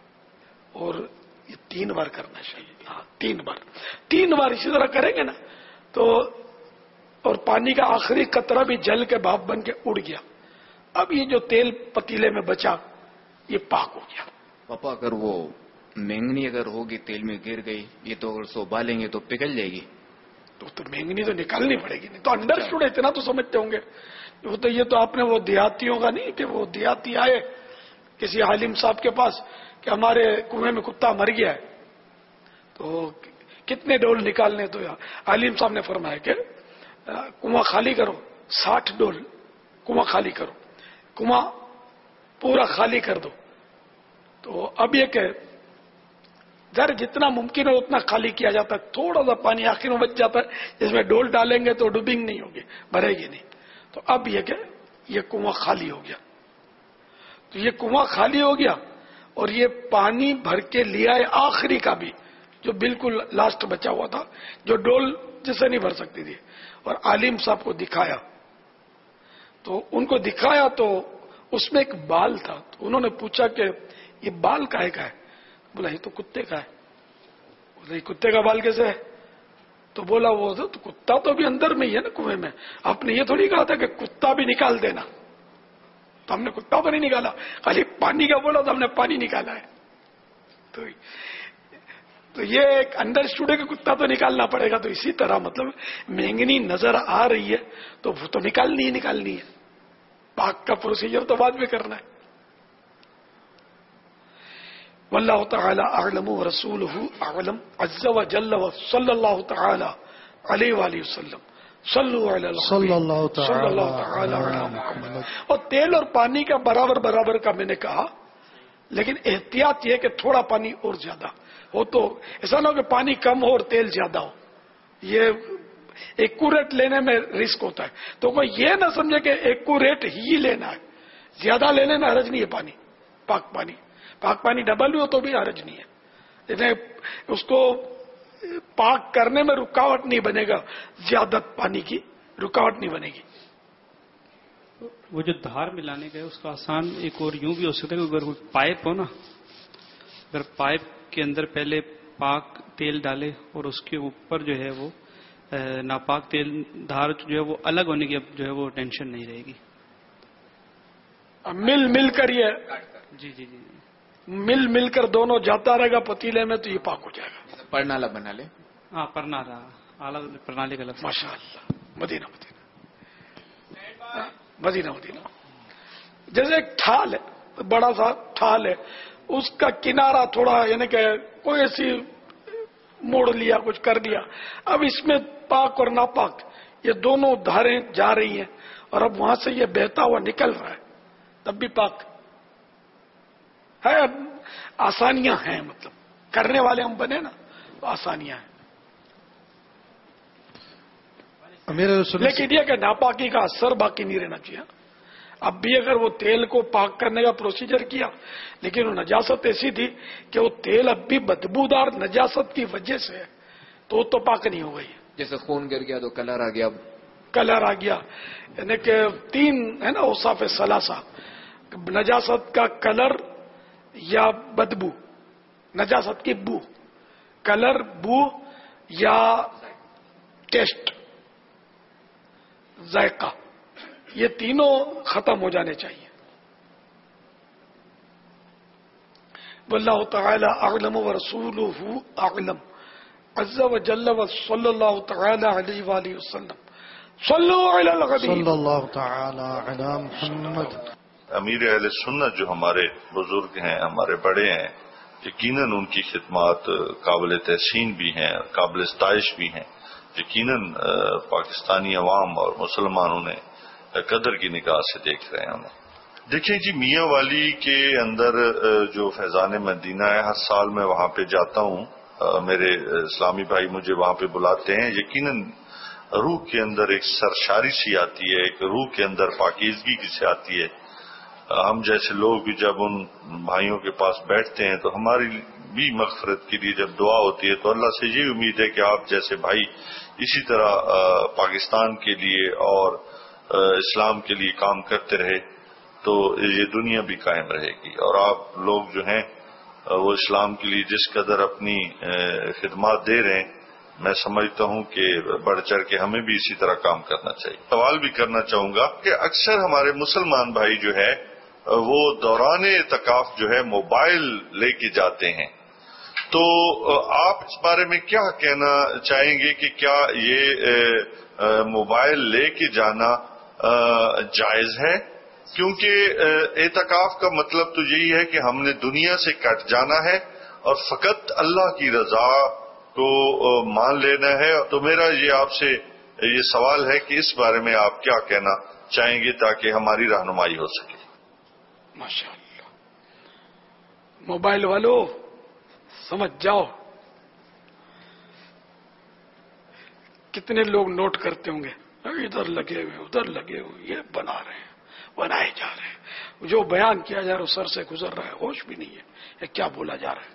और ये 3 बार करना चाहिए। हाँ 3 बार इसी तरह करेंगे ना तो और पानी का आखिरी कतरा भी जल के भाप बन के उड़ गया। अब ये जो तेल पतीले में बचा ये पाक हो गया। पापा अगर वो मेंगनी अगर होगी तेल में गिर गई ये तो अगर सो उबालेंगे तो पिघल जाएगी तो मेंगनी तो निकालनी पड़ेगी। नहीं तो अंडरस्टूड इतना तो समझते होंगे। वो तो ये तो आपने वो देहातियों का नहीं कि वो देहाती आए किसी आलिम साहब के पास कि हमारे कुएं में कुत्ता मर गया है तो कितने डोल निकालने। तो आलिम साहब ने फरमाया कि कुआं खाली करो, 60 डोल कुआं खाली करो, कुआं पूरा खाली कर दो। तो अब ये कि जर जितना मुमकिन है उतना खाली किया जाता है, थोड़ा सा पानी आखिर में बच जाता है जिसमें डोल डालेंगे तो डूबिंग नहीं होगी, भरेगी नहीं। तो अब ये कि ये कुआं खाली हो गया। तो ये कुआं खाली हो गया और ये पानी भर के लिया है आखिरी का भी जो बिल्कुल लास्ट बचा हुआ था जो डोल जिसे नहीं भर सकती थी और आलिम साहब को दिखाया। तो उनको दिखाया तो उसमें एक बाल था। तो उन्होंने पूछा कि ये बाल काहे का है? बोला ये तो कुत्ते का है। बोला ये कुत्ते का बाल कैसे है? तो बोला वो तो कुत्ता तो भी अंदर में ही है ना कुएं में, आपने ये थोड़ी कहा था कि कुत्ता भी निकाल देना। तो हमने कुत्ता तो नहीं निकाला, खाली पानी का बोला तो हमने पानी निकाला है। تو یہ ایک انڈرسٹوڈ ہے کہ کتا تو نکالنا پڑے گا. تو اسی طرح مطلب مینگنی نظر آ رہی ہے تو وہ تو نکالنی ہے. پاک کا پروسیجر تو بعد میں کرنا ہے. واللہ تعالی اعلم ورسولہ اعلم عز وجل وصلی اللہ تعالی علیہ وآلہ وسلم. صلی اللہ تعالی علی محمد. اور تیل اور پانی کا برابر کا میں نے کہا، لیکن احتیاط یہ کہ تھوڑا پانی اور زیادہ ہو. تو ایسا نہ ہو کہ پانی کم ہو اور تیل زیادہ ہو. یہ ایکوریٹ لینے میں رسک ہوتا ہے. تو کوئی یہ نہ سمجھے کہ ایکوریٹ ہی لینا ہے. زیادہ لینے میں حرج نہیں ہے. پاک پانی ڈبل بھی ہو تو بھی حرج نہیں ہے. اس کو پاک کرنے میں رکاوٹ نہیں بنے گا. زیادہ پانی کی رکاوٹ نہیں بنے گی. وہ جو دھار ملانے کا ہے اس کا آسان ایک اور یوں بھی ہو سکتا ہے کہ اگر کوئی پائپ ہو نا، اگر پائپ کے اندر پہلے پاک تیل ڈالے اور اس کے اوپر جو ہے وہ ناپاک تیل، دھار جو ہے وہ الگ ہونے کی اب جو ہے وہ ٹینشن نہیں رہے گی. مل کر یہ جی مل کر دونوں جاتا رہے گا پتیلے میں تو یہ پاک ہو جائے گا. پرنالا بنا لے. ہاں پرنالا، اعلیٰ پرنالے کا لفظ. ماشاء اللہ. مدینہ جیسے ایک ٹھال ہے، بڑا سا ٹھال ہے، اس کا کنارہ تھوڑا یعنی کہ کوئی ایسی موڑ لیا، کچھ کر دیا. اب اس میں پاک اور ناپاک یہ دونوں دھاریں جا رہی ہیں اور اب وہاں سے یہ بہتا ہوا نکل رہا ہے، تب بھی پاک ہے. آسانیاں ہیں، مطلب کرنے والے ہم بنے نا تو آسانیاں ہیں. لیکن یہ کہ ناپاکی کا اثر باقی نہیں رہنا چاہیے. اب بھی اگر وہ تیل کو پاک کرنے کا پروسیجر کیا لیکن وہ نجاست ایسی تھی کہ وہ تیل اب بھی بدبودار نجاست کی وجہ سے تو پاک نہیں ہو گئی. جیسے خون گر گیا تو کلر آ گیا. یعنی کہ 3 ہے نا اوصاف ثلاثہ: نجاست کا کلر یا بدبو، نجاست کی بو، کلر، بو یا ٹیسٹ، ذائقہ، یہ تینوں ختم ہو جانے چاہیے. واللہ تعالی اعلم ورسولہ اعلم عز وجل وصلی اللہ تعالی علیہ وآلہ وسلم. صلو علی الغبی. صلی اللہ تعالی علی محمد. امیر اہل سنت جو ہمارے بزرگ ہیں، ہمارے بڑے ہیں، یقیناً ان کی خدمات قابل تحسین بھی ہیں، قابل ستائش بھی ہیں. یقیناً پاکستانی عوام اور مسلمان انہیں قدر کی نگاہ سے دیکھ رہے ہیں. انہیں دیکھیں جی، میاں والی کے اندر جو فیضان مدینہ ہے، ہر سال میں وہاں پہ جاتا ہوں. میرے اسلامی بھائی مجھے وہاں پہ بلاتے ہیں. یقیناً روح کے اندر ایک سرشاری سی آتی ہے، ایک روح کے اندر پاکیزگی سی آتی ہے. ہم جیسے لوگ بھی جب ان بھائیوں کے پاس بیٹھتے ہیں تو ہماری بھی مغفرت کے لیے جب دعا ہوتی ہے تو اللہ سے یہ امید ہے کہ آپ جیسے بھائی اسی طرح پاکستان کے لیے اور اسلام کے لیے کام کرتے رہے تو یہ دنیا بھی قائم رہے گی. اور آپ لوگ جو ہیں وہ اسلام کے لیے جس قدر اپنی خدمات دے رہے ہیں، میں سمجھتا ہوں کہ بڑھ چڑھ کے ہمیں بھی اسی طرح کام کرنا چاہیے. سوال بھی کرنا چاہوں گا کہ اکثر ہمارے مسلمان بھائی جو ہے وہ دوران اعتکاف جو ہے موبائل لے کے جاتے ہیں، تو آپ اس بارے میں کیا کہنا چاہیں گے کہ کیا یہ موبائل لے کے جانا جائز ہے؟ کیونکہ اعتکاف کا مطلب تو یہی ہے کہ ہم نے دنیا سے کٹ جانا ہے اور فقط اللہ کی رضا کو مان لینا ہے. تو میرا یہ آپ سے یہ سوال ہے کہ اس بارے میں آپ کیا کہنا چاہیں گے تاکہ ہماری رہنمائی ہو سکے. ماشاء اللہ. موبائل والوں سمجھ جاؤ، کتنے لوگ نوٹ کرتے ہوں گے، ادھر لگے ہوئے ادھر لگے ہوئے، یہ بنا رہے ہیں، بنائے جا رہے ہیں. جو بیان کیا جا رہا ہے سر سے گزر رہا ہے، ہوش بھی نہیں ہے یہ کیا بولا جا رہا ہے.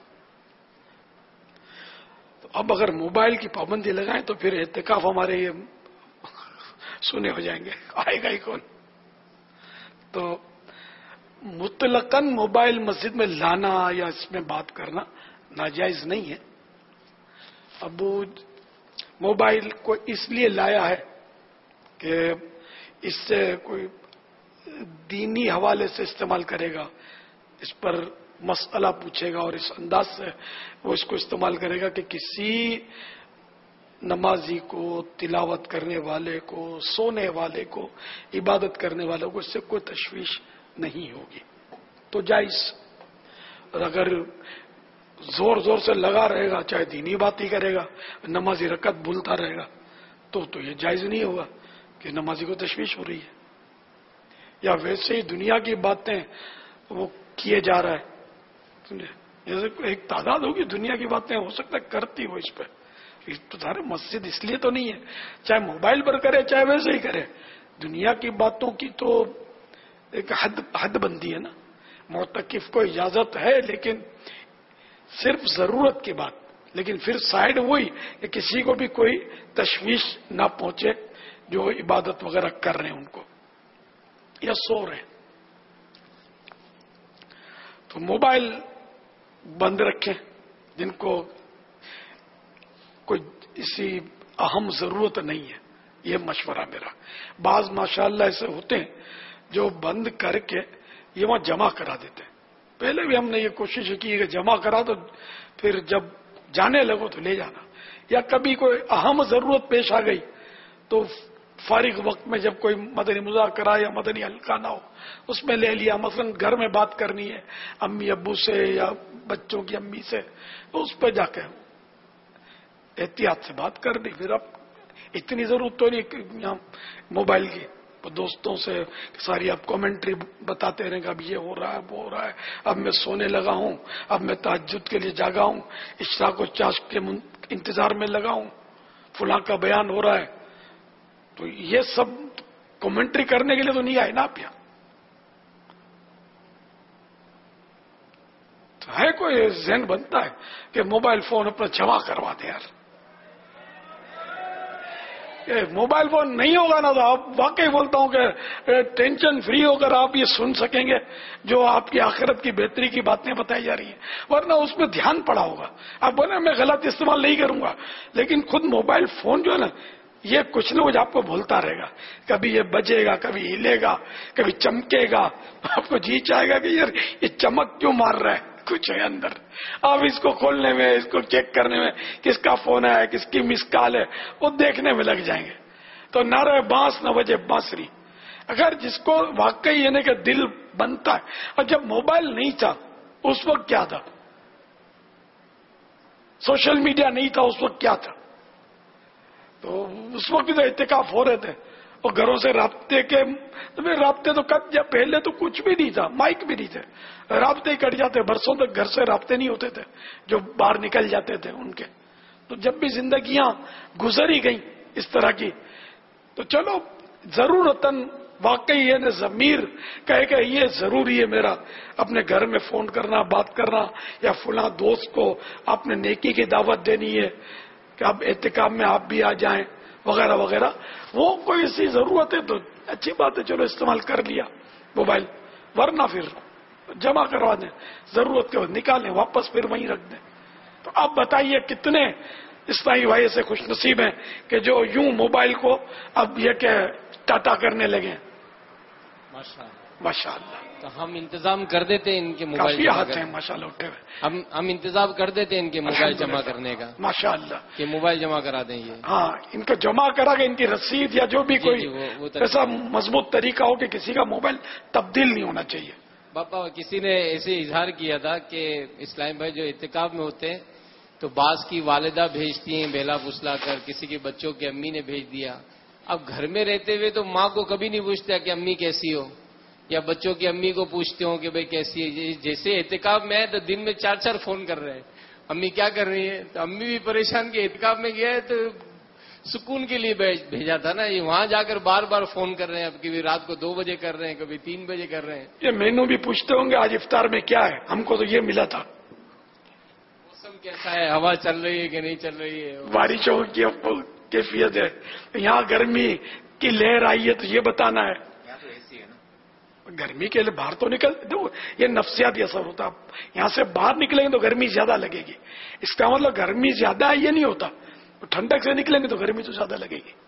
تو اب اگر موبائل کی پابندی لگائیں تو پھر اعتکاف ہمارے یہ سنے ہو جائیں گے، آئے گا ہی کون. تو مطلقاً موبائل مسجد میں لانا یا اس میں بات کرنا ناجائز نہیں ہے. اب موبائل کو اس لیے لایا ہے کہ اس سے کوئی دینی حوالے سے استعمال کرے گا، اس پر مسئلہ پوچھے گا اور اس انداز سے وہ اس کو استعمال کرے گا کہ کسی نمازی کو، تلاوت کرنے والے کو، سونے والے کو، عبادت کرنے والے کو اس سے کوئی تشویش نہیں ہوگی تو جائز. اور اگر زور زور سے لگا رہے گا، چاہے دینی بات ہی کرے گا، نمازی رکعت بھولتا رہے گا تو یہ جائز نہیں ہوگا کہ نمازی کو تشویش ہو رہی ہے. یا ویسے ہی دنیا کی باتیں وہ کیے جا رہا ہے، جیسے ایک تعداد ہوگی دنیا کی باتیں ہو سکتا ہے کرتی ہو اس پہ. تو سارے مسجد اس لیے تو نہیں ہے، چاہے موبائل پر کرے چاہے ویسے ہی کرے. دنیا کی باتوں کی تو ایک حد بندی ہے نا. معتکف کو اجازت ہے لیکن صرف ضرورت کی بات، لیکن پھر سائڈ وہی کہ کسی کو بھی کوئی تشویش نہ پہنچے جو عبادت وغیرہ کر رہے ہیں ان کو یا سو رہے ہیں. تو موبائل بند رکھیں جن کو کوئی اسی اہم ضرورت نہیں ہے. یہ مشورہ میرا. بعض ماشاءاللہ ایسے ہوتے ہیں جو بند کر کے یہ وہاں جمع کرا دیتے ہیں. پہلے بھی ہم نے یہ کوشش کی کہ جمع کرا تو پھر جب جانے لگو تو لے جانا، یا کبھی کوئی اہم ضرورت پیش آ گئی تو فارغ وقت میں جب کوئی مدنی مذاکرہ یا مدنی حلقہ نہ ہو اس میں لے لیا. مثلا گھر میں بات کرنی ہے امی ابو سے یا بچوں کی امی سے تو اس پہ جا کے احتیاط سے بات کر دی. پھر اب اتنی ضرورت تو نہیں موبائل کی. دوستوں سے ساری اب کامنٹری بتاتے رہیں گے اب یہ ہو رہا ہے وہ ہو رہا ہے، اب میں سونے لگا ہوں، اب میں تہجد کے لیے جاگا ہوں، اشراق و چاشت کے انتظار میں لگا ہوں، فلاں کا بیان ہو رہا ہے. تو یہ سب کامنٹری کرنے کے لیے تو نہیں آئے نا آپ یہاں. ہے کوئی ذہن بنتا ہے کہ موبائل فون اپنا جمع کروا دیں. یار موبائل فون نہیں ہوگا نا تو آپ واقعی بولتا ہوں کہ ٹینشن فری ہو کر آپ یہ سن سکیں گے جو آپ کی آخرت کی بہتری کی باتیں بتائی جا رہی ہیں. ورنہ اس میں دھیان پڑا ہوگا. آپ بولے میں غلط استعمال نہیں کروں گا، لیکن خود موبائل فون جو ہے نا یہ کچھ نہ کچھ آپ کو بولتا رہے گا. کبھی یہ بجے گا، کبھی ہلے گا، کبھی چمکے گا. آپ کو جی چاہے گا کہ یار یہ چمک کیوں مار رہا ہے، کچھ ہے اندر. آپ اس کو کھولنے میں، اس کو چیک کرنے میں کس کا فون ہے، کس کی مس کال ہے وہ دیکھنے میں لگ جائیں گے. تو نہ رہے بانس نہ بجے بانسری. اگر جس کو واقعی یعنی کہ دل بنتا ہے. اور جب موبائل نہیں تھا اس وقت کیا تھا؟ سوشل میڈیا نہیں تھا اس وقت کیا تھا؟ تو اس وقت بھی تو اعتکاف ہو رہے تھے اور گھروں سے رابطے تو کٹ جا. پہلے تو کچھ بھی نہیں تھا، مائک بھی نہیں تھے، رابطے ہی کٹ جاتے. برسوں تک گھر سے رابطے نہیں ہوتے تھے جو باہر نکل جاتے تھے ان کے. تو جب بھی زندگیاں گزر ہی گئیں اس طرح کی تو چلو ضرورتاً واقعی یہ ضمیر کہے کہ یہ ضروری ہے میرا اپنے گھر میں فون کرنا، بات کرنا، یا فلاں دوست کو اپنے نیکی کی دعوت دینی ہے کہ اب اعتکاف میں آپ بھی آ جائیں وغیرہ وغیرہ. وہ کوئی ایسی ضرورت ہے تو اچھی بات ہے، چلو استعمال کر لیا موبائل. ورنہ پھر جمع کروا دیں، ضرورت کے بعد نکالیں واپس پھر وہیں رکھ دیں. تو اب بتائیے کتنے اسلامی بھائی سے خوش نصیب ہیں کہ جو یوں موبائل کو اب یہ کہ ٹاٹا کرنے لگے. ماشاء اللہ. تو ہم انتظام کر دیتے ہیں ان کے موبائل کافی ہاتھ ہیں ماشاء اللہ اٹھے ہوئے. ہم انتظام کر دیتے ہیں ان کے موبائل جمع کرنے کا. ماشاء اللہ کہ موبائل جمع کرا دیں. یہ ہاں ان کو جمع کرا کے ان کی رسید یا جو بھی کوئی ایسا مضبوط طریقہ ہو کہ کسی کا موبائل تبدیل نہیں ہونا چاہیے. باپا کسی نے ایسے اظہار کیا تھا کہ اسلام بھائی جو اعتکاف میں ہوتے ہیں تو بعض کی والدہ بھیجتی ہیں بیلا پھسلا کر، کسی کے بچوں کی امی نے بھیج دیا. اب گھر میں رہتے ہوئے تو ماں کو کبھی نہیں پوچھتا کہ امی کیسی ہو، یا بچوں کی امی کو پوچھتے ہوں کہ بھائی کیسی ہے. جیسے اعتکاف میں ہے تو دن میں 4 فون کر رہے ہیں امی کیا کر رہی ہے. تو امی بھی پریشان کہ اعتکاف میں گیا ہے تو سکون کے لیے بھیجا تھا نا، یہ وہاں جا کر بار بار فون کر رہے ہیں. اب کبھی رات کو 2 بجے کر رہے ہیں، کبھی 3 بجے کر رہے ہیں. یہ مینو بھی پوچھتے ہوں گے آج افطار میں کیا ہے، ہم کو تو یہ ملا تھا. موسم کیسا ہے، ہوا چل رہی ہے کہ نہیں چل رہی ہے، بارشوں کی کیفیت ہے، یہاں گرمی کی لہر آئی ہے تو یہ بتانا ہے. گرمی کے لیے باہر تو نکل دو، یہ نفسیاتی اثر ہوتا. یہاں سے باہر نکلیں گے تو گرمی زیادہ لگے گی. اس کا مطلب گرمی زیادہ ہے یہ نہیں ہوتا. ٹھنڈک سے نکلیں گے تو گرمی تو زیادہ لگے گی.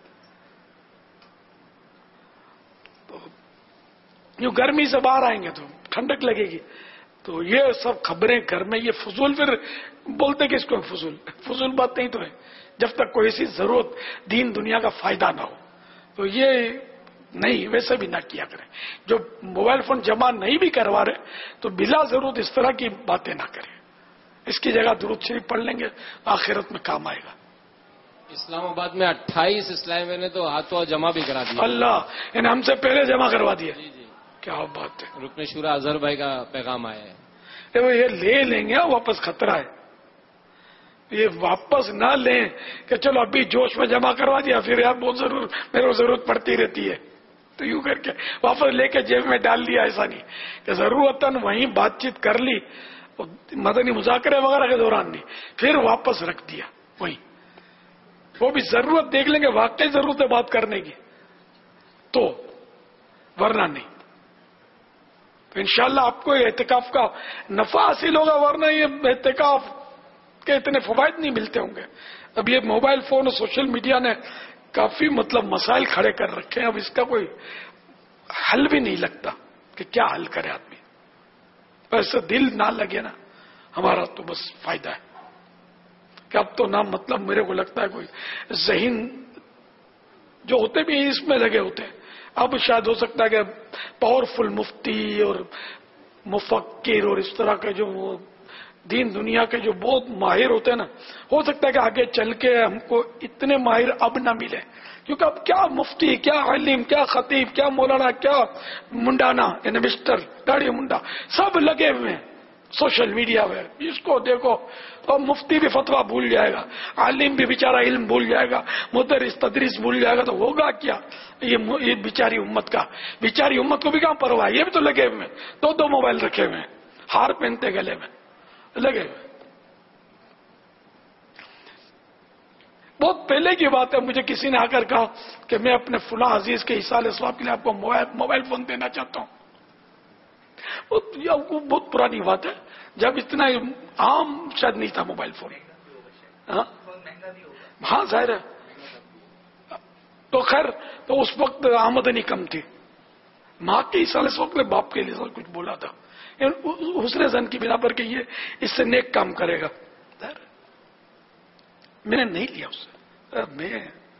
تو یوں گرمی سے باہر آئیں گے تو ٹھنڈک لگے گی. تو یہ سب خبریں گھر میں یہ فضول، پھر بولتے کہ اس کو فضول بات نہیں تو ہے، جب تک کوئی ایسی ضرورت دین دنیا کا فائدہ نہ ہو تو یہ نہیں، ویسے بھی نہ کیا کریں. جو موبائل فون جمع نہیں بھی کروا رہے تو بلا ضرورت اس طرح کی باتیں نہ کریں. اس کی جگہ درود شریف پڑھ لیں گے آخرت میں کام آئے گا. اسلام آباد میں 28 اسلام نے تو ہاتھوں جمع بھی کرا دیا. اللہ انہیں ہم سے پہلے جمع کروا دیا. کیا بات ہے. رکن شورا اظہر بھائی کا پیغام آیا ہے. یہ لے لیں گے واپس خطرہ ہے. یہ واپس نہ لیں کہ چلو ابھی جوش میں جمع کروا دیا پھر یار بہت میرے کو ضرورت پڑتی رہتی ہے تو یوں کر کے واپس لے کے جیب میں ڈال دیا. ایسا نہیں کہ ضرورتاً وہیں بات چیت کر لی مدنی مذاکرے وغیرہ کے دوران نہیں، پھر واپس رکھ دیا وہیں. وہ بھی ضرورت دیکھ لیں گے واقعی ضرورت ہے بات کرنے کی تو، ورنہ نہیں. تو انشاءاللہ آپ کو اعتکاف کا نفع حاصل ہوگا، ورنہ یہ اعتکاف کے اتنے فوائد نہیں ملتے ہوں گے. اب یہ موبائل فون اور سوشل میڈیا نے کافی مسائل کھڑے کر رکھے ہیں. اب اس کا کوئی حل بھی نہیں لگتا کہ کیا حل کرے آدمی. ایسے دل نہ لگے نا ہمارا تو بس فائدہ ہے کہ اب تو نہ میرے کو لگتا ہے کوئی ذہن جو ہوتے بھی اس میں لگے ہوتے ہیں. اب شاید ہو سکتا ہے کہ پاورفل مفتی اور مفکر اور اس طرح کے جو دین دنیا کے جو بہت ماہر ہوتے ہیں نا، ہو سکتا ہے کہ آگے چل کے ہم کو اتنے ماہر اب نہ ملے، کیونکہ اب کیا مفتی، کیا عالم، کیا خطیب، کیا مولانا، کیا منڈانا یعنی مسٹر داڑھی منڈا سب لگے ہوئے ہیں سوشل میڈیا میں. اس کو دیکھو اور مفتی بھی فتویٰ بھول جائے گا، عالم بھی بیچارہ علم بھول جائے گا، مدرس تدریس بھول جائے گا، تو ہوگا کیا یہ بیچاری امت کا. بیچاری امت کو بھی کہاں پرواہ، یہ بھی تو لگے ہوئے ہیں، دو موبائل رکھے ہوئے ہیں، ہار پہنتے گلے میں لگے ہوئے. بہت پہلے کی بات ہے، مجھے کسی نے آ کر کہا کہ میں اپنے فلاں عزیز کے ایصال ثواب کے لیے آپ کو موبائل فون دینا چاہتا ہوں. بہت پرانی بات ہے، جب اتنا عام شاید نہیں تھا موبائل فون. ہاں ظاہر ہے. تو خیر تو اس وقت آمدنی کم تھی. ماں کے ایصال ثواب کے لیے باپ کے لیے کچھ بولا تھا حسن زن کی بنا پر کہ یہ اس سے نیک کام کرے گا. میں نے نہیں لیا اس سے.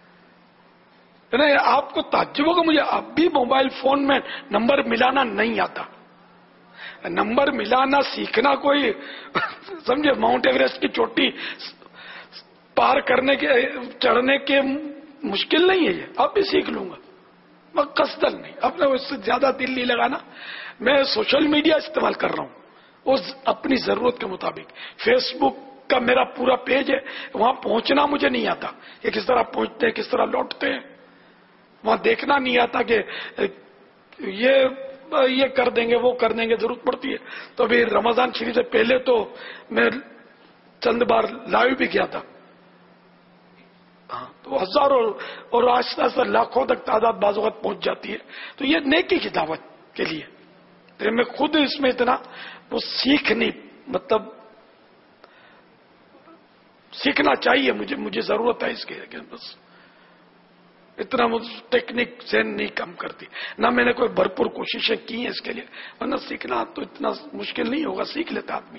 آپ کو تعجب ہوگا، مجھے اب بھی موبائل فون میں نمبر ملانا نہیں آتا. نمبر ملانا سیکھنا کوئی سمجھے ماؤنٹ ایوریسٹ کی چوٹی پار کرنے کے چڑھنے کے مشکل نہیں ہے. یہ اب بھی سیکھ لوں گا، میں قصدن نہیں، اپنے اس سے زیادہ دل نہیں لگانا. میں سوشل میڈیا استعمال کر رہا ہوں اس اپنی ضرورت کے مطابق. فیس بک کا میرا پورا پیج ہے، وہاں پہنچنا مجھے نہیں آتا، یہ کس طرح پہنچتے ہیں کس طرح لوٹتے ہیں وہاں دیکھنا نہیں آتا کہ یہ کر دیں گے وہ کر دیں گے، ضرورت پڑتی ہے. تو ابھی رمضان شریف سے پہلے تو میں چند بار لائیو بھی کیا تھا. تو ہزاروں اور آہستہ آہستہ لاکھوں تک تعداد بعض اوقات پہنچ جاتی ہے. تو یہ نیکی کی دعوت کے لیے میں خود اس میں اتنا وہ سیکھ نہیں، مطلب سیکھنا چاہیے مجھے ضرورت ہے اس کے، بس اتنا ٹیکنک ذہن نہیں کم کرتی. نہ میں نے کوئی بھرپور کوششیں کی ہیں اس کے لیے، ورنہ سیکھنا تو اتنا مشکل نہیں ہوگا، سیکھ لیتا آدمی.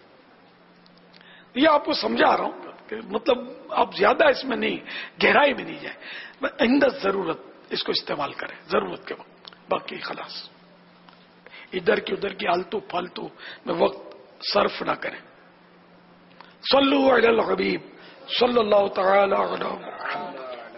یہ آپ کو سمجھا رہا ہوں کہ مطلب آپ زیادہ اس میں نہیں گہرائی میں نہیں جائیں، عند ضرورت اس کو استعمال کریں ضرورت کے وقت. باقی خلاص ادھر کی ادھر کی آلتو پالتو میں وقت صرف نہ کریں. صلو علی الحبیب صلی اللہ تعالی علی محمد.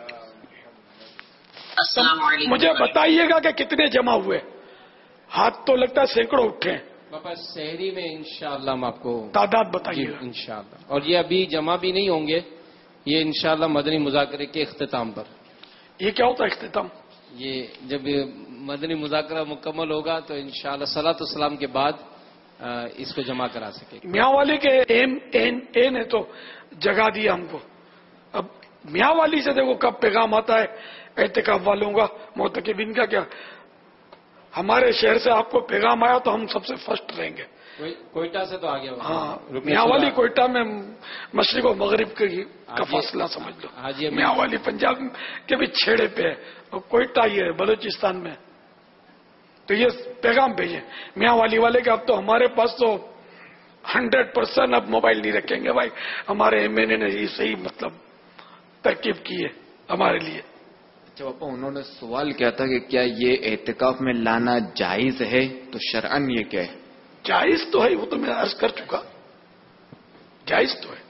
مجھے بتائیے گا کہ کتنے جمع ہوئے؟ ہاتھ تو لگتا ہے سینکڑوں اٹھے ہیں. باپا شہری میں انشاءاللہ ہم آپ کو تعداد بتائیے گا انشاءاللہ. اور یہ ابھی جمع بھی نہیں ہوں گے، یہ انشاءاللہ مدنی مذاکرے کے اختتام پر. یہ کیا ہوتا ہے اختتام؟ یہ جب مدنی مذاکرہ مکمل ہوگا تو انشاءاللہ صلاۃ والسلام کے بعد اس کو جمع کرا سکے. میاں والی کے اے نے تو جگہ دیا ہم کو. اب میاں والی سے دیکھو کب پیغام آتا ہے اعتکاف والوں کا، معتکفین کا. کیا ہمارے شہر سے آپ کو پیغام آیا تو ہم سب سے فرسٹ رہیں گے. کوئٹہ سے تو آ گیا. ہاں میاں والی کوئٹہ میں مشرق و مغرب کا فاصلہ سمجھ لو. میاں والی پنجاب کے بھی چھیڑے پہ ہے اور کوئٹہ یہ ہے بلوچستان میں. تو یہ پیغام بھیجیں میاں والی والے کہ اب تو ہمارے پاس تو 100% اب موبائل نہیں رکھیں گے بھائی، ہمارے ایم این اے نے یہ صحیح مطلب ترکیب کی ہے ہمارے لیے. اچھا پاپا، انہوں نے سوال کیا تھا کہ کیا یہ اعتکاف میں لانا جائز ہے؟ تو شرعن یہ کیا ہے؟ جائز تو ہے، وہ تو میں عرض کر چکا، جائز تو ہے.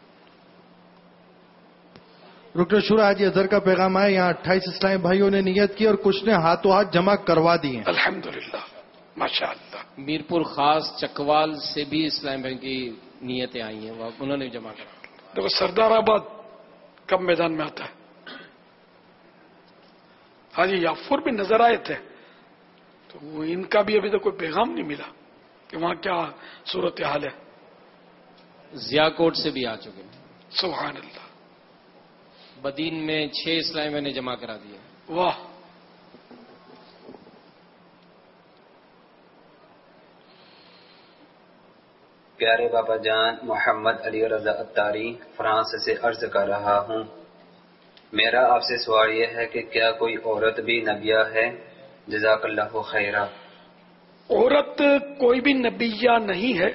ڈاکٹر شورا، آج اظہر کا پیغام آیا، یہاں 28 اسلامی بھائیوں نے نیت کی اور کچھ نے ہاتھوں ہاتھ جمع کروا دیے. الحمدللہ، ماشاء اللہ. میرپور خاص چکوال سے بھی اسلام بھائی کی نیتیں آئی ہیں، انہوں نے جمع کرا. دیکھو سردار آباد کب میدان میں آتا ہے؟ حاجی یافور بھی نظر آئے تھے، تو وہ ان کا بھی ابھی تک کوئی پیغام نہیں ملا کہ وہاں کیا صورتحال ہے. ضیاء کوٹ سے بھی آ چکے ہیں. سبحان اللہ. بدین میں 6 اسلام بھائی نے جمع کرا دیا. واہ. پیارے بابا جان، محمد علی رضا اتاری فرانس سے عرض کر رہا ہوں. میرا آپ سے سوال یہ ہے کہ کیا کوئی عورت بھی نبیہ ہے؟ جزاک اللہ خیرہ. عورت کوئی بھی نبیہ نہیں ہے،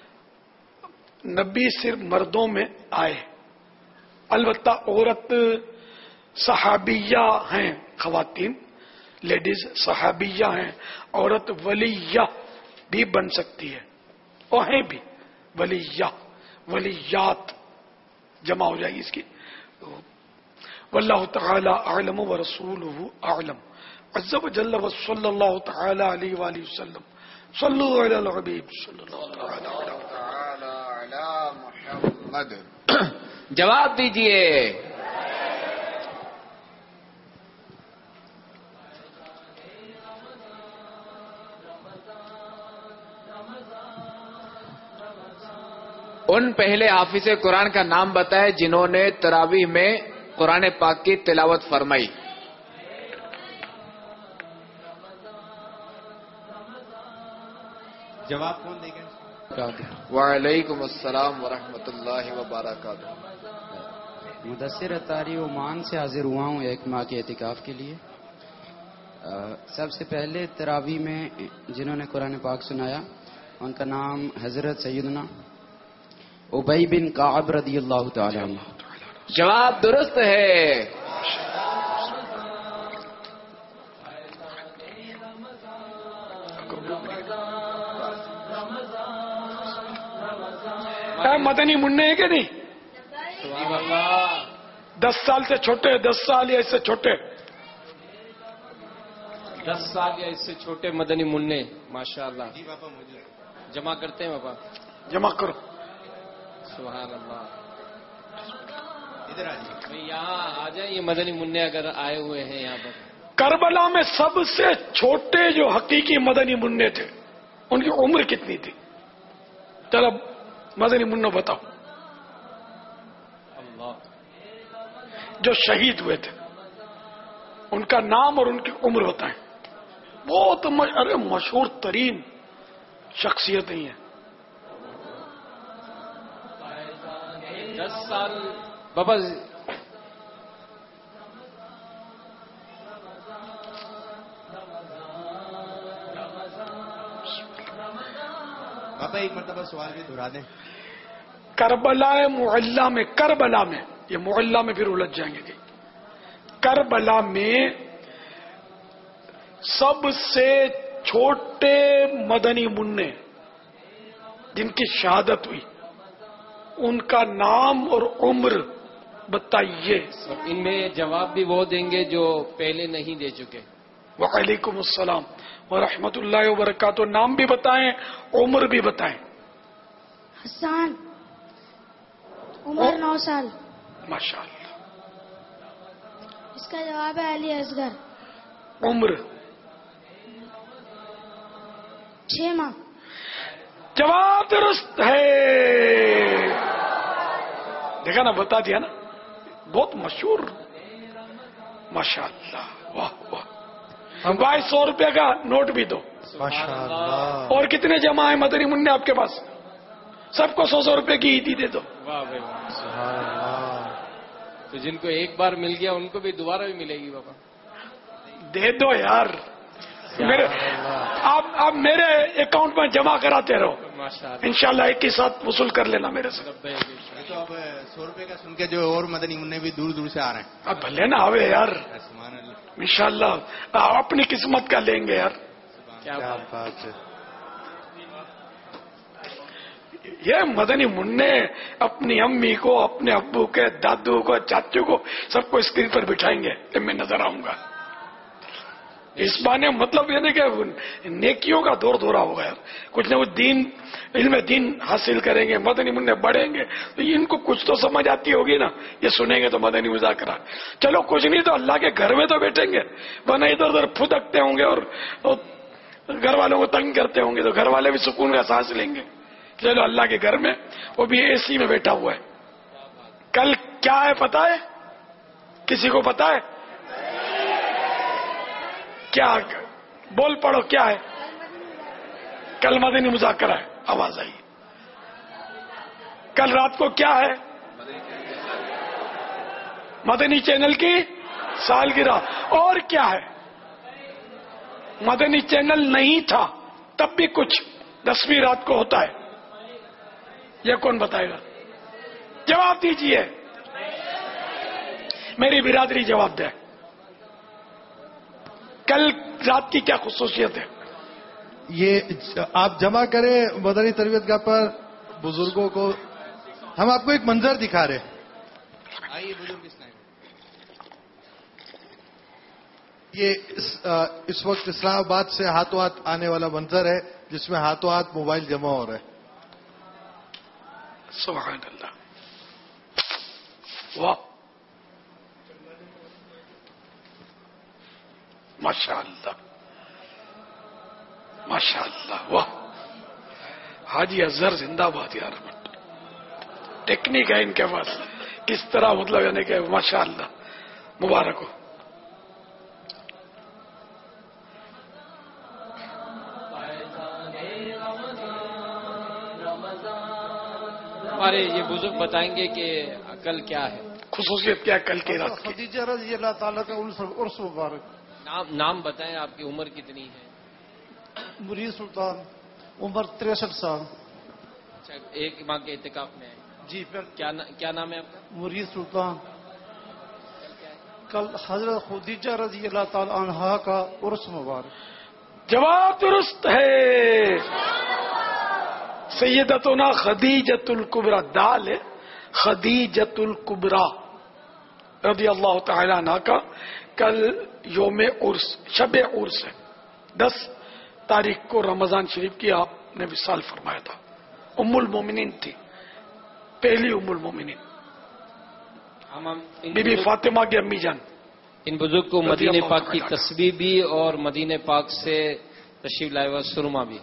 نبی صرف مردوں میں آئے. البتہ عورت صحابیہ ہیں، خواتین لیڈیز صحابیہ ہیں. عورت ولیہ بھی بن سکتی ہے اور ہیں بھی ولیہ، ولیات جمع ہو جائے گی اس کی. واللہ تعالی اعلم ورسولہ اعلم عز وجل وصلی اللہ تعالی علیہ وآلہ وسلم. صلو علی الحبیب صلی اللہ تعالی علی محمد. جواب دیجئے. ان پہلے حافظ قرآن کا نام بتائے جنہوں نے تراویح میں قرآن پاک کی تلاوت فرمائی. جواب کون دے گا؟ وعلیکم السلام ورحمۃ اللہ وبرکاتہ. مدثر اتاری عمان سے حاضر ہوا ہوں 1 ماہ کے اعتکاف کے لیے. سب سے پہلے تراویح میں جنہوں نے قرآن پاک سنایا ان کا نام حضرت سیدنا ابی بن کعب رضی اللہ تعالی عنہ. جواب درست ہے. مدنی منع ہے کہ نہیں؟ 10 سال سے چھوٹے، 10 سال یا اس سے چھوٹے، 10 سال یا اس سے چھوٹے مدنی منع ماشاء اللہ جمع کرتے ہیں. بابا جمع کرو. سبحان اللہ. یہاں آ جائیں، یہ مدنی منع اگر آئے ہوئے ہیں یہاں پر. کربلا میں سب سے چھوٹے جو حقیقی مدنی منع تھے ان کی عمر کتنی تھی؟ چلو مدنی منع بتاؤ. اللہ. جو شہید ہوئے تھے ان کا نام اور ان کی عمر بتائیں. بہت مشہور ترین شخصیت ہی ہیں. 10 سال بابا. بابا ایک مرتبہ سوال بھی دہرا دیں. کربلا معلّہ میں، کربلا میں، یہ معلّہ میں پھر الجھ جائیں گے. کربلا میں سب سے چھوٹے مدنی منع جن کی شہادت ہوئی ان کا نام اور عمر بتائیے. ان میں جواب بھی وہ دیں گے جو پہلے نہیں دے چکے. وعلیکم السلام ورحمۃ اللہ وبرکاتہ. نام بھی بتائیں، عمر بھی بتائیں. حسان، عمر 9 سال. ماشاء اللہ. اس کا جواب ہے علی اصغر. عمر 6 ماہ. جواب درست ہے. دیکھا نا، بتا دیا نا. بہت مشہور. ماشاء اللہ. واہ واہ. ہم 100 روپے کا نوٹ بھی دو. ماشاءاللہ. اور کتنے جمع ہیں مدنی منع آپ کے پاس؟ سب کو 100 روپے کی عیدی دے دو. واہ بھائی واہ. تو جن کو ایک بار مل گیا ان کو بھی دوبارہ بھی ملے گی. بابا دے دو یار. میرے آپ میرے اکاؤنٹ میں جمع کراتے رہو، انشاءاللہ ایک ہی ساتھ وصول کر لینا میرے سے. تو اب 100 روپے کا سن کے جو اور مدنی منع بھی دور دور سے آ رہے ہیں. اب بھلے نا آوے یار، انشاءاللہ اپنی قسمت کا لیں گے یار. کیا بات ہے. یہ مدنی منع اپنی امی کو، اپنے ابو کے، دادو کو، چاچو کو، سب کو اسکرین پر بٹھائیں گے کہ میں نظر آؤں گا. اس بانے مطلب یہ نہیں کہ نیکیوں کا دور دورہ ہوگا یار. کچھ نہ کچھ دین، علم دین حاصل کریں گے، مدنی منع بڑھیں گے تو ان کو کچھ تو سمجھ آتی ہوگی نا. یہ سنیں گے تو مدنی مذاکرہ، چلو کچھ نہیں تو اللہ کے گھر میں تو بیٹھیں گے، ورنہ ادھر ادھر پھدکتے ہوں گے اور گھر والوں کو تنگ کرتے ہوں گے تو گھر والے بھی سکون کا سانس لیں گے. چلو اللہ کے گھر میں، وہ بھی اے سی میں بیٹھا ہوا ہے. کل کیا ہے پتا ہے؟ کسی کو پتا ہے کیا؟ بول پڑو کیا ہے؟ کل مدنی مذاکرہ ہے. آواز آئی. کل رات کو کیا ہے؟ مدنی چینل کی سالگرہ. اور کیا ہے؟ مدنی چینل نہیں تھا تب بھی کچھ 10ویں رات کو ہوتا ہے. یہ کون بتائے گا؟ جواب دیجئے، میری برادری جواب دے. کل رات کی کیا خصوصیت ہے؟ یہ آپ جمع کریں مدنی تربیت گاہ پر بزرگوں کو. ہم آپ کو ایک منظر دکھا رہے ہیں. آئیے بزرگ اسلام. یہ اس وقت اسلام آباد سے ہاتھوں ہاتھ آنے والا منظر ہے جس میں ہاتھوں ہاتھ موبائل جمع ہو رہے ہیں. سبحان اللہ. واہ، ماشاء اللہ، ماشاء اللہ. واہ، حاجی اظہر زندہ باد یار. ٹیکنیک ہے ان کے پاس، کس طرح مطلب یعنی کہ ماشاء اللہ، مبارک ہو. ہمارے یہ بزرگ بتائیں گے کہ کل کیا ہے، خصوصیت کیا ہے کل کی رات کی. خدیجہ رضی اللہ تعالیٰ کا عرس مبارک. نام بتائیں، آپ کی عمر کتنی ہے؟ مرید سلطان، عمر 63 سال. اچھا، ایک ماہ کے اعتکاف میں ہے. جی. پھر کیا نام ہے آپ کا؟ مرید سلطان. کل حضرت خدیجہ رضی اللہ تعالی عنہا کا عرس مبارک. جواب درست ہے. سیدتنا خدیجۃ الکبریٰ، دال ہے خدیجۃ الکبریٰ رضی اللہ تعالی عنہ کا کل یوم عرس، شب عرس ہے. 10 تاریخ کو رمضان شریف کی آپ نے وصال فرمایا تھا. ام المومنین تھی، پہلی ام المومنین، بی بی فاطمہ کی امی جان. ان بزرگ کو مدینہ پاک کی تسبیح بھی اور مدینہ پاک سے تشریف لائے ہوا سرما بھی.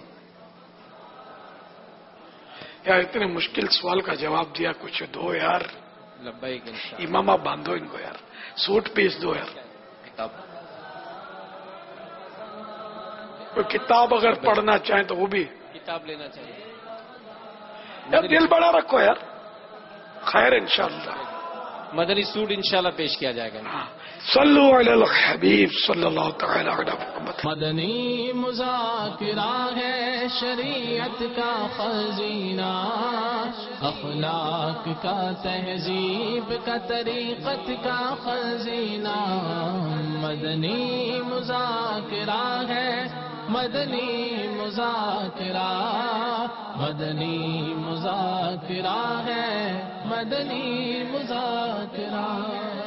یار اتنے مشکل سوال کا جواب دیا، کچھ دو یار. لبیک انشاءاللہ. امامہ باندھو ان کو یار، سوٹ پیس دو یار. کوئی کتاب اگر پڑھنا چاہیں تو وہ بھی کتاب لینا چاہیے. یار دل بڑا رکھو یار. خیر انشاءاللہ. مدنی سوٹ انشاءاللہ پیش کیا جائے گا. صلو علی الحبیب صلی اللہ تعالی علی محمد. مدنی مذاکرہ ہے شریعت کا خزینہ، اخلاق کا، تہذیب کا، طریقت کا خزینہ. مدنی مذاکرہ ہے، مدنی مذاکرہ، مدنی مذاکرہ ہے، مدنی مذاکرہ.